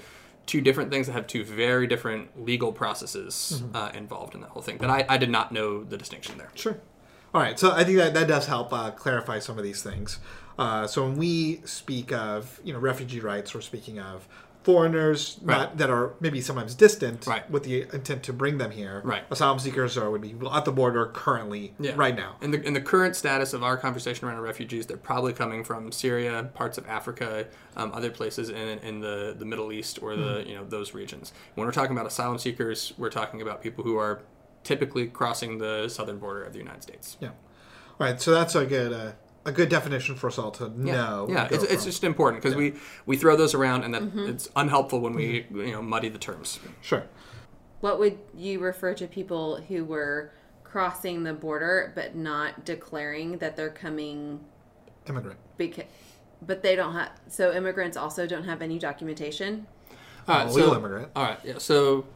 two different things that have two very different legal processes Mm-hmm. uh, involved in that whole thing. That I, I did not know the distinction there. Sure. All right. So I think that, that does help uh, clarify some of these things. Uh, so when we speak of, you know, refugee rights, we're speaking of foreigners Right. not, that are maybe sometimes distant Right. with the intent to bring them here. Right. Asylum seekers are would be at the border currently, Yeah. right now. In the in the current status of our conversation around refugees, they're probably coming from Syria, parts of Africa, um, other places in in the, the Middle East or the you know those regions. When we're talking about asylum seekers, we're talking about people who are typically crossing the southern border of the United States. Yeah. All right. So that's a good uh, a good definition for us all to Yeah, know. yeah. and go It's, it's from. just important because we, we throw those around and that Mm-hmm. it's unhelpful when we you know muddy the terms. Sure. What would you refer to people who were crossing the border but not declaring that they're coming Immigrant. because, but they don't have, so immigrants also don't have any documentation? All right, A legal so, immigrant. all right, yeah. So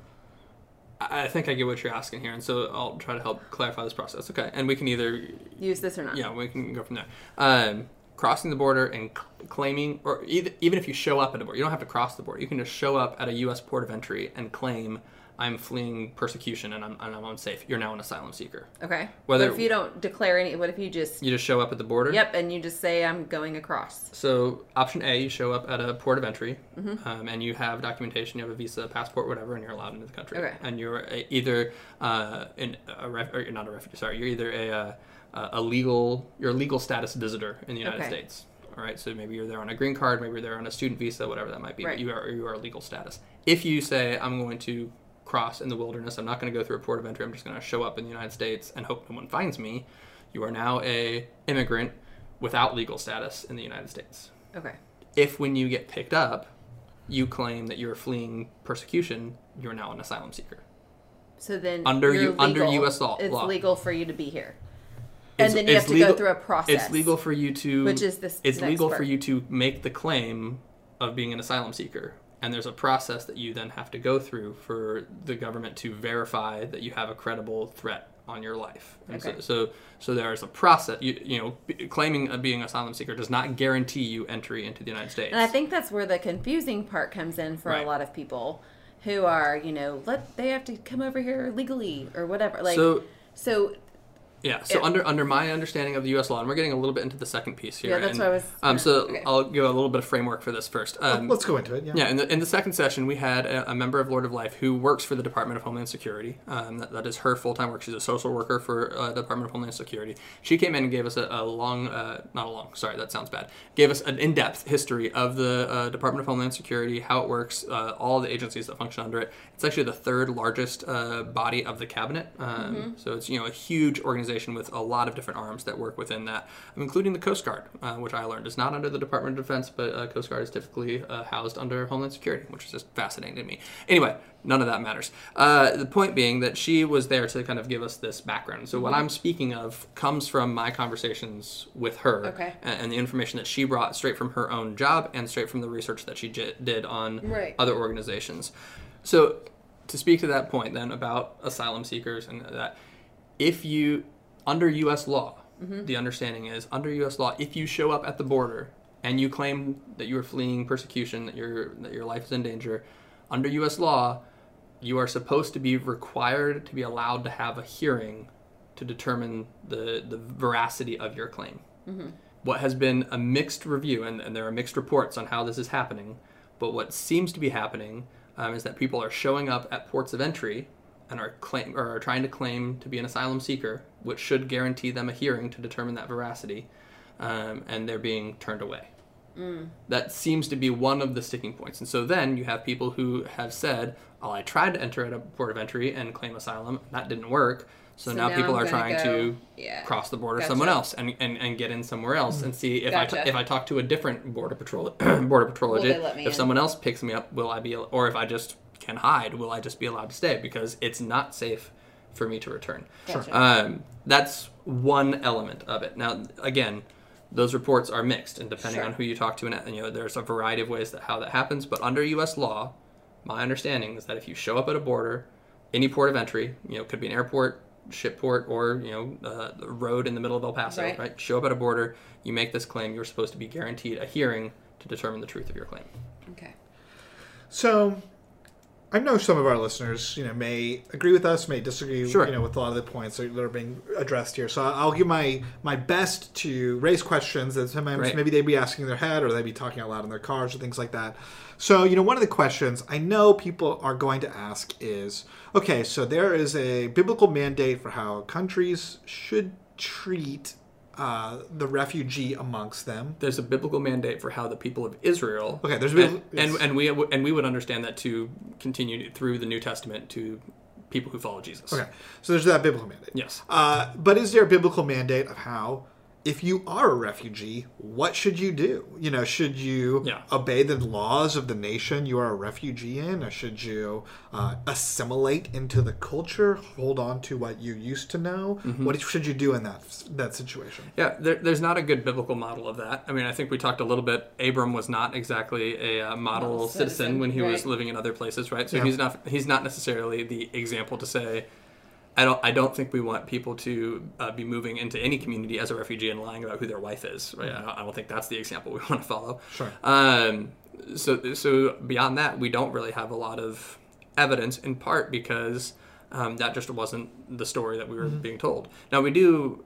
I I think I get what you're asking here, and so I'll try to help clarify this process. Okay, and we can either Use this or not? yeah, we can go from there. Um, crossing the border and c- claiming, or either, even if you show up at a border, you don't have to cross the border. You can just show up at a U S port of entry and claim, I'm fleeing persecution and I'm, and I'm unsafe. You're now an asylum seeker. Okay. Whether- What if you don't declare any, what if you just, You just show up at the border. yep, and you just say, I'm going across? So option A, you show up at a port of entry, Mm-hmm. um, and you have documentation, you have a visa, passport, whatever, and you're allowed into the country. Okay. And you're a, either uh, in a ref, or you're not a refugee. Sorry, you're either a uh, a legal, you're a legal status visitor in the United Okay. States. All right. So maybe you're there on a green card, maybe you're there on a student visa, whatever that might be. Right. But you are you are a legal status. If you say I'm going to cross in the wilderness, I'm not going to go through a port of entry. I'm just going to show up in the United States and hope no one finds me. You are now a immigrant without legal status in the United States. Okay. If when you get picked up, you claim that you're fleeing persecution, you're now an asylum seeker. So then Under you're you- under legal- U S law- it's law. legal for you to be here. It's- And then you it's have to legal- go through a process. It's legal for you to Which is this It's next legal part. for you to make the claim of being an asylum seeker. And there's a process that you then have to go through for the government to verify that you have a credible threat on your life. And Okay. so, so so there's a process. You you know, b- claiming of being an asylum seeker does not guarantee you entry into the United States. And I think that's where the confusing part comes in for Right. a lot of people who are, you know, let they have to come over here legally or whatever. Like so. so Yeah, so Yeah. under under my understanding of the U S law, and we're getting a little bit into the second piece here. Yeah, that's and, what I was Um, gonna- so okay. I'll give a little bit of framework for this first. Um, Let's go into it. Yeah. yeah, in the in the second session, we had a, a member of Lord of Life who works for the Department of Homeland Security. Um, that, that is her full time work. She's a social worker for uh, the Department of Homeland Security. She came in and gave us a, a long, uh, not a long, sorry, that sounds bad. Gave us an in depth history of the uh, Department of Homeland Security, how it works, uh, all the agencies that function under it. It's actually the third largest uh, body of the cabinet. Um, So it's you know a huge organization with a lot of different arms that work within that, including the Coast Guard, uh, which I learned is not under the Department of Defense, but uh, Coast Guard is typically uh, housed under Homeland Security, which is just fascinating to me. Anyway, none of that matters. Uh, the point being that she was there to kind of give us this background. So what I'm speaking of comes from my conversations with her Okay. and, and the information that she brought straight from her own job and straight from the research that she j- did on Right. other organizations. So to speak to that point then about asylum seekers and that, if you, under U S law, the understanding is under U S law, if you show up at the border and you claim that you are fleeing persecution, that your that your life is in danger, under U S law, you are supposed to be required to be allowed to have a hearing to determine the, the veracity of your claim. What has been a mixed review, and, and there are mixed reports on how this is happening, but what seems to be happening um, is that people are showing up at ports of entry and are claim or are trying to claim to be an asylum seeker, which should guarantee them a hearing to determine that veracity, um, and they're being turned away. That seems to be one of the sticking points. And so then you have people who have said, oh, I tried to enter at a port of entry and claim asylum. That didn't work. So, So now, now people I'm are gonna trying go- to yeah. cross the border Gotcha. someone else and, and, and get in somewhere else and see if I Gotcha. t- if I talk to a different border patrol border patrol Will they agent, let me if in? someone else picks me up, will I be or if I just can hide, will I just be allowed to stay because it's not safe for me to return. Gotcha. Um, that's one element of it. Now, again, those reports are mixed, and depending Sure. on who you talk to, and you know, there's a variety of ways that how that happens. But under U S law, my understanding is that if you show up at a border, any port of entry, you know, it could be an airport, ship port, or you know, uh, a road in the middle of El Paso, Right. right? Show up at a border, you make this claim, you're supposed to be guaranteed a hearing to determine the truth of your claim. Okay. So I know some of our listeners, you know, may agree with us, may disagree, Sure. you know, with a lot of the points that are being addressed here. So I'll give my my best to raise questions that sometimes Right. maybe they'd be asking in their head or they'd be talking out loud in their cars or things like that. So, you know, one of the questions I know people are going to ask is, okay, so there is a biblical mandate for how countries should treat uh, the refugee amongst them. There's a biblical mandate for how the people of Israel. Okay, there's a and, bibl- yes. and and we and we would understand that to continue through the New Testament to people who follow Jesus. Okay, so there's that biblical mandate. Yes. Uh, but is there a biblical mandate of how, if you are a refugee, what should you do? You know, should you Yeah. obey the laws of the nation you are a refugee in, or should you uh, assimilate into the culture, hold on to what you used to know? Mm-hmm. What should you do in that that situation? Yeah, there, there's not a good biblical model of that. I mean, I think we talked a little bit. Abram was not exactly a uh, model Model citizen, citizen, when he was right. living in other places, right? So Yeah. he's not he's not necessarily the example to say. I don't. I don't think we want people to uh, be moving into any community as a refugee and lying about who their wife is. Right? I, don't, I don't think that's the example we want to follow. Sure. Um, so, so beyond that, we don't really have a lot of evidence. In part because um, that just wasn't the story that we were Mm-hmm. being told. Now we do.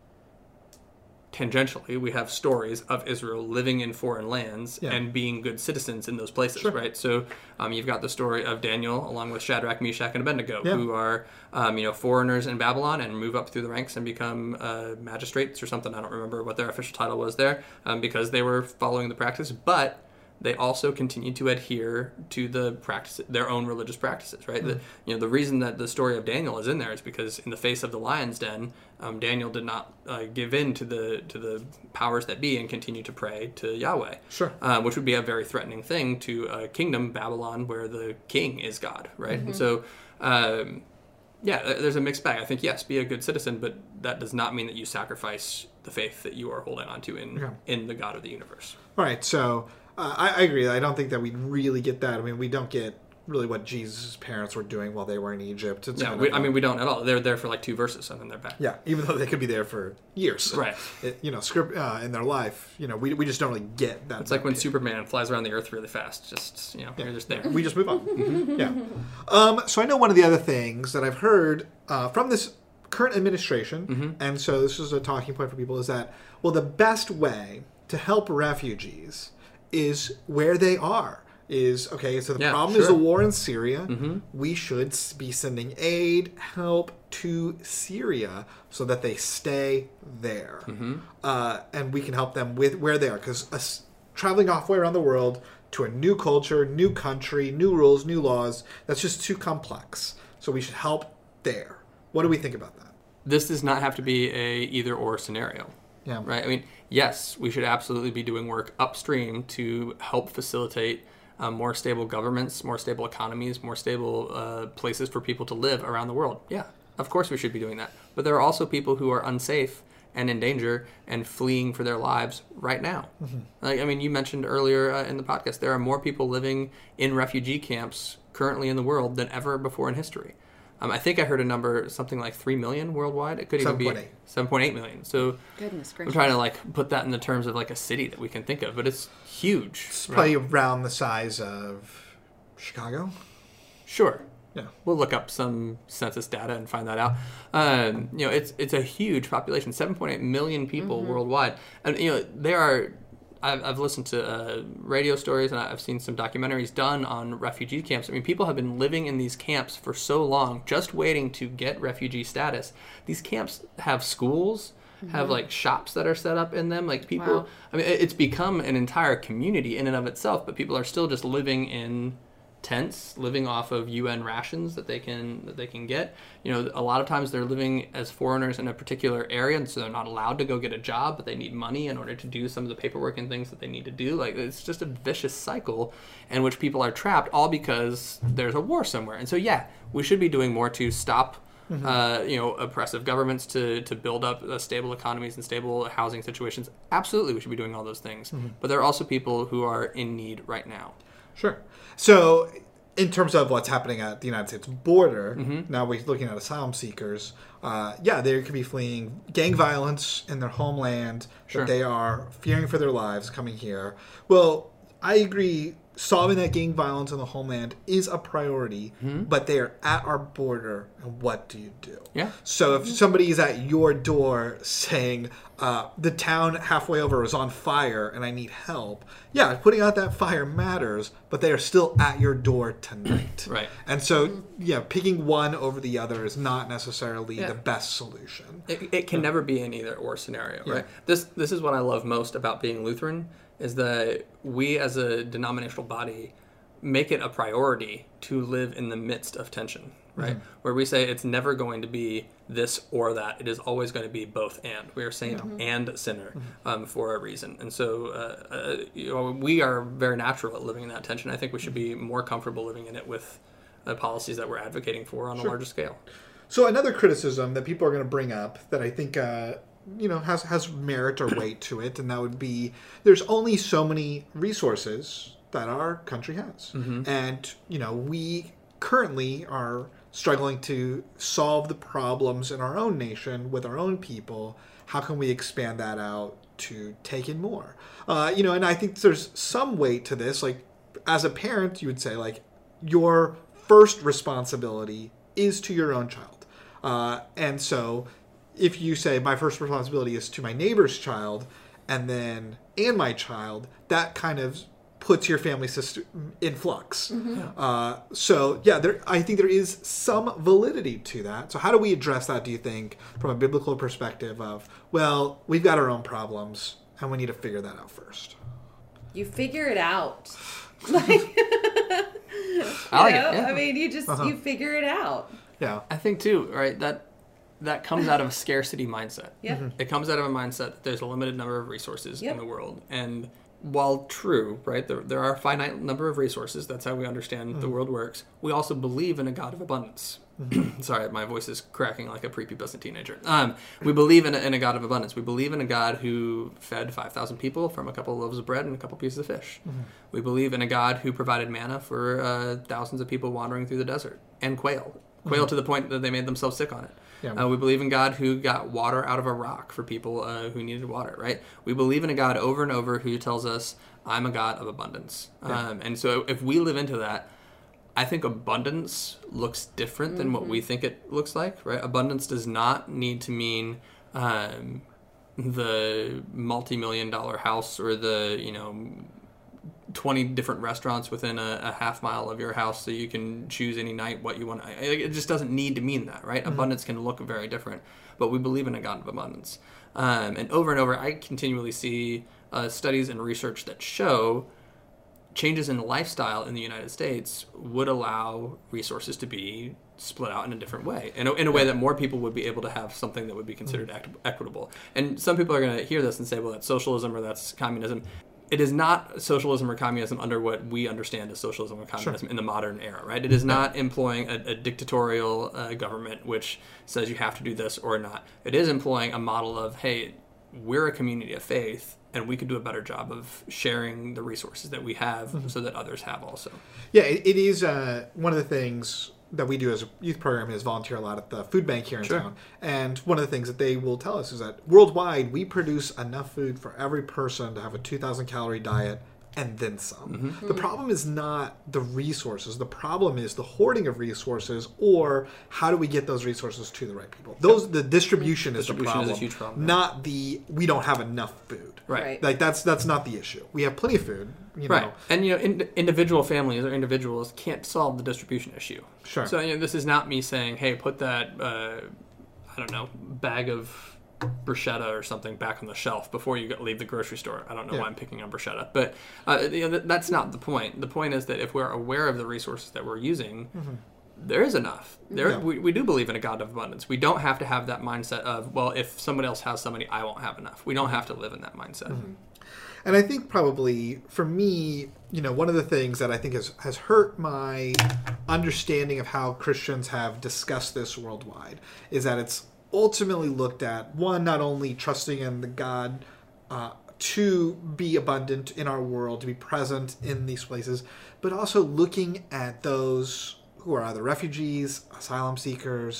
Tangentially, we have stories of Israel living in foreign lands Yeah. and being good citizens in those places, Sure. right? So um, you've got the story of Daniel along with Shadrach, Meshach, and Abednego, Yeah. who are um, you know foreigners in Babylon and move up through the ranks and become uh, magistrates or something. I don't remember what their official title was there um, because they were following the practice, but they also continued to adhere to the practice, their own religious practices, right? The, you know, the reason that the story of Daniel is in there is because in the face of the lion's den, um, Daniel did not uh, give in to the to the powers that be and continue to pray to Yahweh. Sure. Uh, which would be a very threatening thing to a kingdom, Babylon, where the king is God, right? And so, um, yeah, there- there's a mixed bag. I think, yes, be a good citizen, but that does not mean that you sacrifice the faith that you are holding on to in, Okay. in the God of the universe. All right, so uh, I, I agree. I don't think that we really get that. I mean, we don't get really what Jesus' parents were doing while they were in Egypt. It's Yeah, kind we, of I a- mean, we don't at all. They're there for like two verses and then they're back. yeah, even though they could be there for years, Right. It, you know, script uh, in their life. You know, we, we just don't really get that. It's like when Superman flies around the earth really fast. Just, you know, you're just there. we just move on. Yeah. Um, so I know one of the other things that I've heard uh, from this current administration, Mm-hmm. and so this is a talking point for people, is that, well, the best way to help refugees is where they are. Is, okay, so the Yeah, problem is sure. the war in Syria. Mm-hmm. We should s- be sending aid, help to Syria so that they stay there. Mm-hmm. Uh, and we can help them with where they are. Because traveling halfway around the world to a new culture, new country, new rules, new laws, that's just too complex. So we should help there. What do we think about that? This does not have to be a either or scenario. Yeah. Right? I mean, yes, we should absolutely be doing work upstream to help facilitate um, more stable governments, more stable economies, more stable uh, places for people to live around the world. Yeah, of course we should be doing that. But there are also people who are unsafe and in danger and fleeing for their lives right now. Mm-hmm. Like, I mean, you mentioned earlier uh, in the podcast, there are more people living in refugee camps currently in the world than ever before in history. Um, I think I heard a number, something like three million worldwide. It could even be seven point eight. seven point eight million. So Goodness I'm gracious. trying to like put that in the terms of like a city that we can think of, but it's huge. It's right? probably around the size of Chicago. Sure. Yeah. We'll look up some census data and find that out. Um, you know, it's it's a huge population, seven point eight million people worldwide, and you know there are. I've, I've listened to uh, radio stories and I've seen some documentaries done on refugee camps. I mean, people have been living in these camps for so long, just waiting to get refugee status. These camps have schools, have like shops that are set up in them. Like people, Wow. I mean, it- it's become an entire community in and of itself. But people are still just living in tents, living off of U N rations that they can that they can get. You know, a lot of times they're living as foreigners in a particular area, and so they're not allowed to go get a job, but they need money in order to do some of the paperwork and things that they need to do. Like, it's just a vicious cycle in which people are trapped, all because there's a war somewhere. And so, yeah, we should be doing more to stop. Uh, you know, oppressive governments to, to build up uh, stable economies and stable housing situations. Absolutely, we should be doing all those things. But there are also people who are in need right now. Sure. So, in terms of what's happening at the United States border, Mm-hmm. now we're looking at asylum seekers. Uh, yeah, they could be fleeing gang violence in their homeland. Sure. That they are fearing for their lives coming here. Well, I agree solving that gang violence in the homeland is a priority, Mm-hmm. but they are at our border, and what do you do? Yeah. So if somebody is at your door saying, uh, the town halfway over is on fire and I need help, yeah, putting out that fire matters, but they are still at your door tonight. Right. And so, yeah, picking one over the other is not necessarily Yeah. the best solution. It, it can never be an either or scenario, right? This this is what I love most about being Lutheran, is that we as a denominational body make it a priority to live in the midst of tension, right? Mm-hmm. Where we say it's never going to be this or that. It is always going to be both and. We are saint and sinner um, for a reason. And so uh, uh, you know, we are very natural at living in that tension. I think we should be more comfortable living in it with uh, policies that we're advocating for on a larger scale. So another criticism that people are going to bring up that I think uh, you know has has merit or weight to it, and that would be there's only so many resources that our country has, and you know we currently are struggling to solve the problems in our own nation with our own people. How can we expand that out to take in more? Uh, you know, and I think there's some weight to this. Like as a parent, you would say like your first responsibility is to your own child. Uh, and so if you say my first responsibility is to my neighbor's child and then and my child, that kind of puts your family system in flux. Uh, so yeah, there, I think there is some validity to that. So how do we address that, do you think, from a biblical perspective of, well, we've got our own problems and we need to figure that out first? You figure it out. Like, I like you it, know? yeah. I mean, you just Uh-huh. you figure it out. Yeah. I think too, right? That that comes out of a scarcity mindset. Yep. It comes out of a mindset that there's a limited number of resources Yep. in the world. And while true, right, there, there are a finite number of resources. That's how we understand the world works. We also believe in a God of abundance. Sorry, my voice is cracking like a prepubescent teenager. Um, we believe in a, in a God of abundance. We believe in a God who fed five thousand people from a couple of loaves of bread and a couple pieces of fish. We believe in a God who provided manna for uh, thousands of people wandering through the desert, and quail. Quail to the point that they made themselves sick on it. Yeah. Uh, we believe in God who got water out of a rock for people uh, who needed water, right? We believe in a God over and over who tells us, I'm a God of abundance. Yeah. Um, and so if we live into that, I think abundance looks different than what we think it looks like, right? Abundance does not need to mean um, the multi-million dollar house or the, you know, twenty different restaurants within a, a half mile of your house so you can choose any night what you want. It just doesn't need to mean that, right? Mm-hmm. Abundance can look very different, but we believe in a God of abundance. Um, and over and over, I continually see uh, studies and research that show changes in lifestyle in the United States would allow resources to be split out in a different way, in a, in a way that more people would be able to have something that would be considered equ- equitable. And some people are going to hear this and say, well, that's socialism or that's communism. It is not socialism or communism under what we understand as socialism or communism sure. in the modern era, right? It is not employing a, a dictatorial uh, government which says you have to do this or not. It is employing a model of, hey, we're a community of faith, and we could do a better job of sharing the resources that we have mm-hmm. so that others have also. Yeah, it, it is uh, one of the things that we do as a youth program is volunteer a lot at the food bank here in sure. town. And one of the things that they will tell us is that worldwide, we produce enough food for every person to have a two thousand calorie diet and then some. Mm-hmm. The problem is not the resources. The problem is the hoarding of resources, or how do we get those resources to the right people? Those yep. The distribution is distribution the problem, is a huge problem, not the we don't have enough food. Right. right. Like that's that's not the issue. We have plenty of food. You know. Right. And you know, in, individual families or individuals can't solve the distribution issue. Sure. So you know, this is not me saying, hey, put that uh, I don't know bag of bruschetta or something back on the shelf before you leave the grocery store. I don't know yeah. why I'm picking on bruschetta, but uh, you know, that's not the point. The point is that if we're aware of the resources that we're using, mm-hmm. there is enough. There, yeah. we, we do believe in a God of abundance. We don't have to have that mindset of, well, if somebody else has somebody, I won't have enough. We don't have to live in that mindset. Mm-hmm. And I think probably for me, you know, one of the things that I think has, has hurt my understanding of how Christians have discussed this worldwide is that it's ultimately looked at, one, not only trusting in the God uh, to be abundant in our world, to be present in these places, but also looking at those who are either refugees, asylum seekers,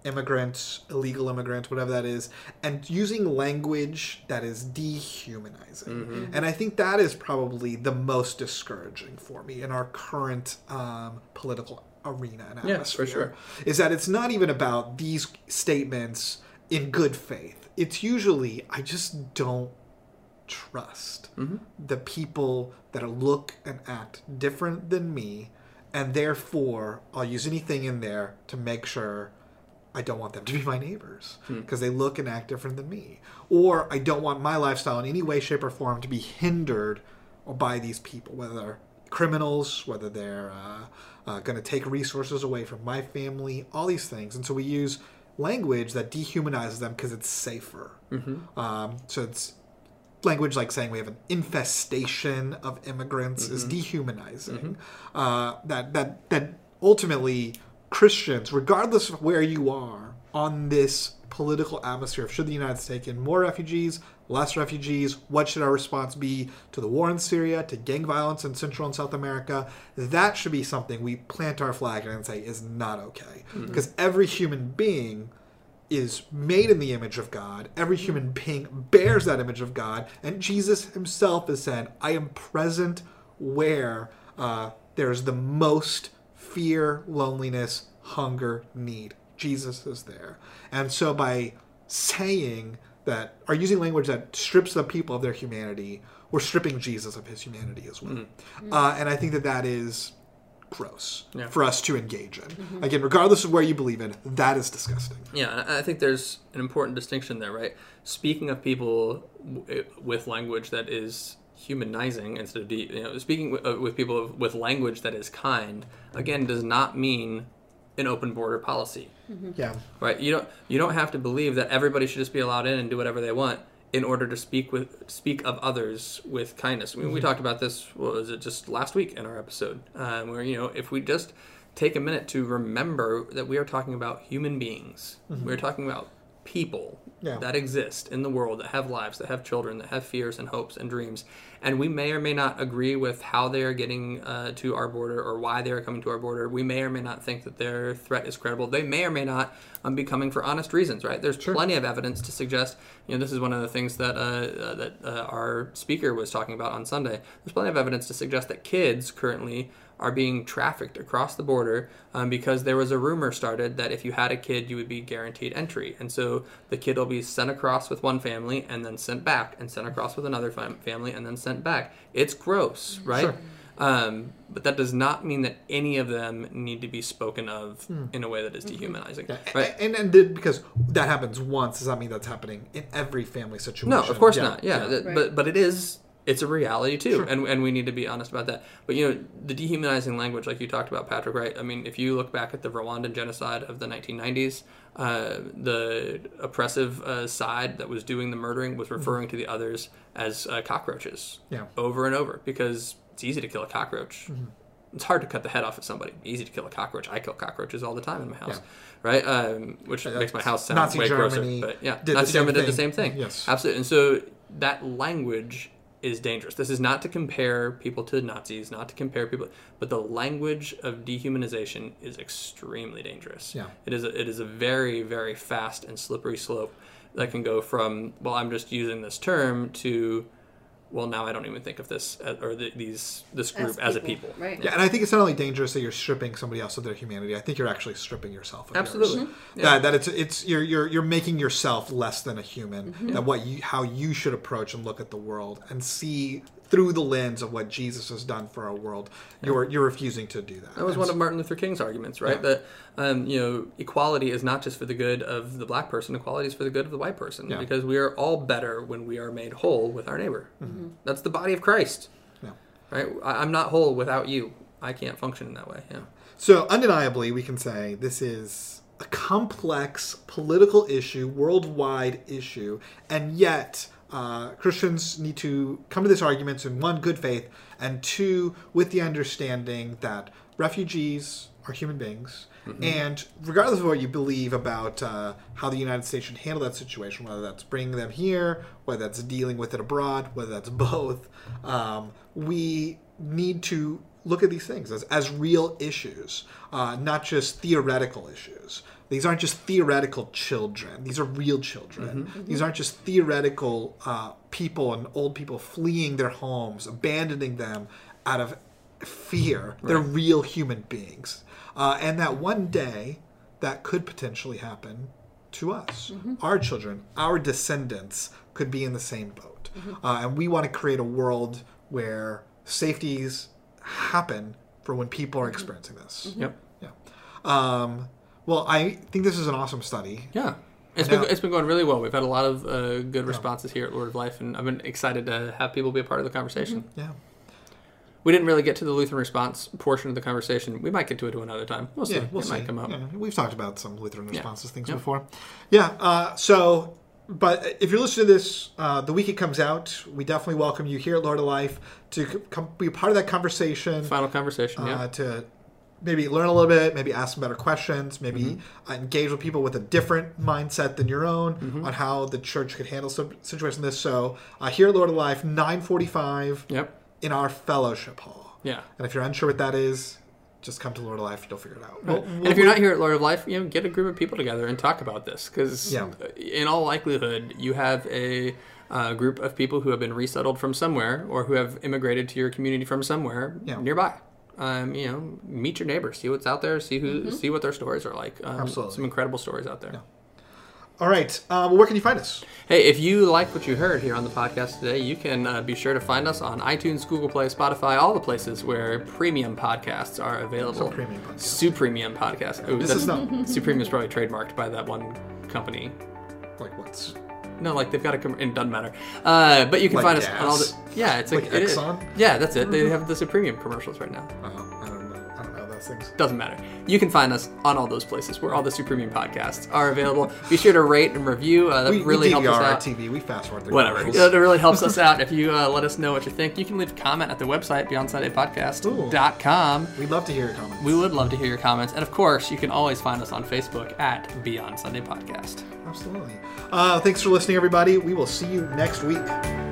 immigrants, illegal immigrants, whatever that is, and using language that is dehumanizing. Mm-hmm. And I think that is probably the most discouraging for me in our current um, political arena and atmosphere. Yeah, for sure. Is that it's not even about these statements in good faith. It's usually, I just don't trust mm-hmm. the people that look and act different than me, and therefore I'll use anything in there to make sure I don't want them to be my neighbors because hmm. they look and act different than me. Or I don't want my lifestyle in any way, shape, or form to be hindered by these people, whether they're criminals, whether they're uh, uh, going to take resources away from my family, all these things. And so we use language that dehumanizes them because it's safer. Mm-hmm. Um, so it's language like saying we have an infestation of immigrants mm-hmm. is dehumanizing. Mm-hmm. Uh, that that that ultimately Christians, regardless of where you are on this political atmosphere, should the United States take in more refugees, less refugees, what should our response be to the war in Syria, to gang violence in Central and South America, that should be something we plant our flag in and say is not okay. Mm-hmm. Because every human being is made in the image of God. Every human being bears that image of God. And Jesus himself has said, I am present where uh, there's the most fear, loneliness, hunger, need. Jesus is there. And so by saying that, or using language that strips the people of their humanity, we're stripping Jesus of his humanity as well. Mm-hmm. Uh, and I think that that is gross yeah. for us to engage in. Mm-hmm. Again, regardless of where you believe in, that is disgusting. Yeah, I think there's an important distinction there, right? Speaking of people w- with language that is humanizing instead of, de- you know, speaking with, uh, with people with language that is kind, again, does not mean an open border policy. Mm-hmm. Yeah. Right? You don't you don't have to believe that everybody should just be allowed in and do whatever they want in order to speak with speak of others with kindness. I mean, mm-hmm. we talked about this, what was it, just last week in our episode, um, where, you know, if we just take a minute to remember that we are talking about human beings, mm-hmm. we're talking about people yeah. that exist in the world, that have lives, that have children, that have fears and hopes and dreams, and we may or may not agree with how they are getting uh, to our border or why they are coming to our border. We may or may not think that their threat is credible. They may or may not um, be coming for honest reasons, right? There's sure. plenty of evidence to suggest, you know, this is one of the things that uh, uh, that uh, our speaker was talking about on Sunday. There's plenty of evidence to suggest that kids currently are being trafficked across the border um, because there was a rumor started that if you had a kid, you would be guaranteed entry. And so the kid will be sent across with one family and then sent back, and sent across with another fam- family and then sent back. It's gross, right? Sure. Um, but that does not mean that any of them need to be spoken of mm. in a way that is dehumanizing. Yeah. Right? And, and, and because that happens once, does that mean that's happening in every family situation? No, of course yeah. not. Yeah, yeah. That, right. but but it is... It's a reality too, sure. and and we need to be honest about that. But, you know, the dehumanizing language, like you talked about, Patrick, right? I mean, if you look back at the Rwandan genocide of the nineteen nineties, uh, the oppressive uh, side that was doing the murdering was referring mm-hmm. to the others as uh, cockroaches, yeah. over and over, because it's easy to kill a cockroach. Mm-hmm. It's hard to cut the head off of somebody. Easy to kill a cockroach. I kill cockroaches all the time in my house, yeah. right? Um, which yeah, makes my house sound Nazi way Germany grosser. But yeah, did Nazi the Germany thing. did the same thing. Yes, absolutely. And so that language is dangerous. This is not to compare people to Nazis, not to compare people, but the language of dehumanization is extremely dangerous. Yeah. It is a, it is a very, very fast and slippery slope that can go from, well, I'm just using this term, to, well, now I don't even think of this as, or the, these this group as, as a people. Right. Yeah, and I think it's not only dangerous that you're stripping somebody else of their humanity. I think you're actually stripping yourself of Absolutely. yours. Mm-hmm. That yeah. that it's it's you're you're you're making yourself less than a human. Mm-hmm. That what you how you should approach and look at the world and see through the lens of what Jesus has done for our world. You're you're refusing to do that. That was and one so, of Martin Luther King's arguments, right? Yeah. That um, you know, equality is not just for the good of the black person. Equality is for the good of the white person, yeah. because we are all better when we are made whole with our neighbor. Mm-hmm. That's the body of Christ. Yeah. Right? I, I'm not whole without you. I can't function in that way. Yeah. So undeniably, we can say this is a complex political issue, worldwide issue, and yet uh, Christians need to come to this argument in one, good faith, and two, with the understanding that refugees are human beings, mm-hmm. and regardless of what you believe about uh, how the United States should handle that situation, whether that's bringing them here, whether that's dealing with it abroad, whether that's both, um, we need to look at these things as, as real issues, uh, not just theoretical issues. These aren't just theoretical children. These are real children. Mm-hmm. These aren't just theoretical uh, people and old people fleeing their homes, abandoning them out of fear. Right. They're real human beings. Uh, and that one day, that could potentially happen to us. Mm-hmm. Our children, our descendants could be in the same boat. Mm-hmm. Uh, and we want to create a world where safeties happen for when people are experiencing this. Mm-hmm. Yep. Yeah. Um, well, I think this is an awesome study. Yeah. It's been, it's been going really well. We've had a lot of uh, good yeah. responses here at Lord of Life, and I've been excited to have people be a part of the conversation. Mm-hmm. Yeah. We didn't really get to the Lutheran response portion of the conversation. We might get to it another time. We'll see. Yeah, we'll it see. might come up. Yeah, we've talked about some Lutheran responses yeah. things yep. before. Yeah. Uh, so, but if you're listening to this uh, the week it comes out, we definitely welcome you here at Lord of Life to come be a part of that conversation. Final conversation. Uh, yeah. To maybe learn a little bit, maybe ask some better questions, maybe mm-hmm. uh, engage with people with a different mindset than your own mm-hmm. on how the church could handle some situation like this. So uh, here at Lord of Life, nine forty-five Yep. in our fellowship hall. Yeah. And if you're unsure what that is, just come to Lord of Life. You'll figure it out. Right. We'll, and we'll, if you're not here at Lord of Life, you know, get a group of people together and talk about this. Because yeah. in all likelihood, you have a uh, group of people who have been resettled from somewhere or who have immigrated to your community from somewhere yeah. nearby. Um, you know, meet your neighbors, see what's out there, see who, mm-hmm. see what their stories are like. Um, Absolutely. Some incredible stories out there. Yeah. All right. Uh, well, where can you find us? Hey, if you like what you heard here on the podcast today, you can uh, be sure to find us on iTunes, Google Play, Spotify, all the places where premium podcasts are available. So premium podcasts. Supremium podcast. Ooh, this is not. Supremium is probably trademarked by that one company. Like what's? No, like they've got a. Com- it doesn't matter. Uh, but you can like find gas? us on all the. Yeah, it's like like it is. Exxon? Yeah, that's it. They have the Supremium commercials right now. Uh, I don't know. I don't know those things. Doesn't matter. You can find us on all those places where all the Supremium podcasts are available. Be sure to rate and review. Uh, that we, really we helps us out. T V. We fast forward the Whatever. commercials. It really helps us out if you uh, let us know what you think. You can leave a comment at the website, beyond sunday podcast dot com. We'd love to hear your comments. We would love to hear your comments. And of course, you can always find us on Facebook at Beyond Sunday Podcast. Absolutely. Uh, thanks for listening, everybody. We will see you next week.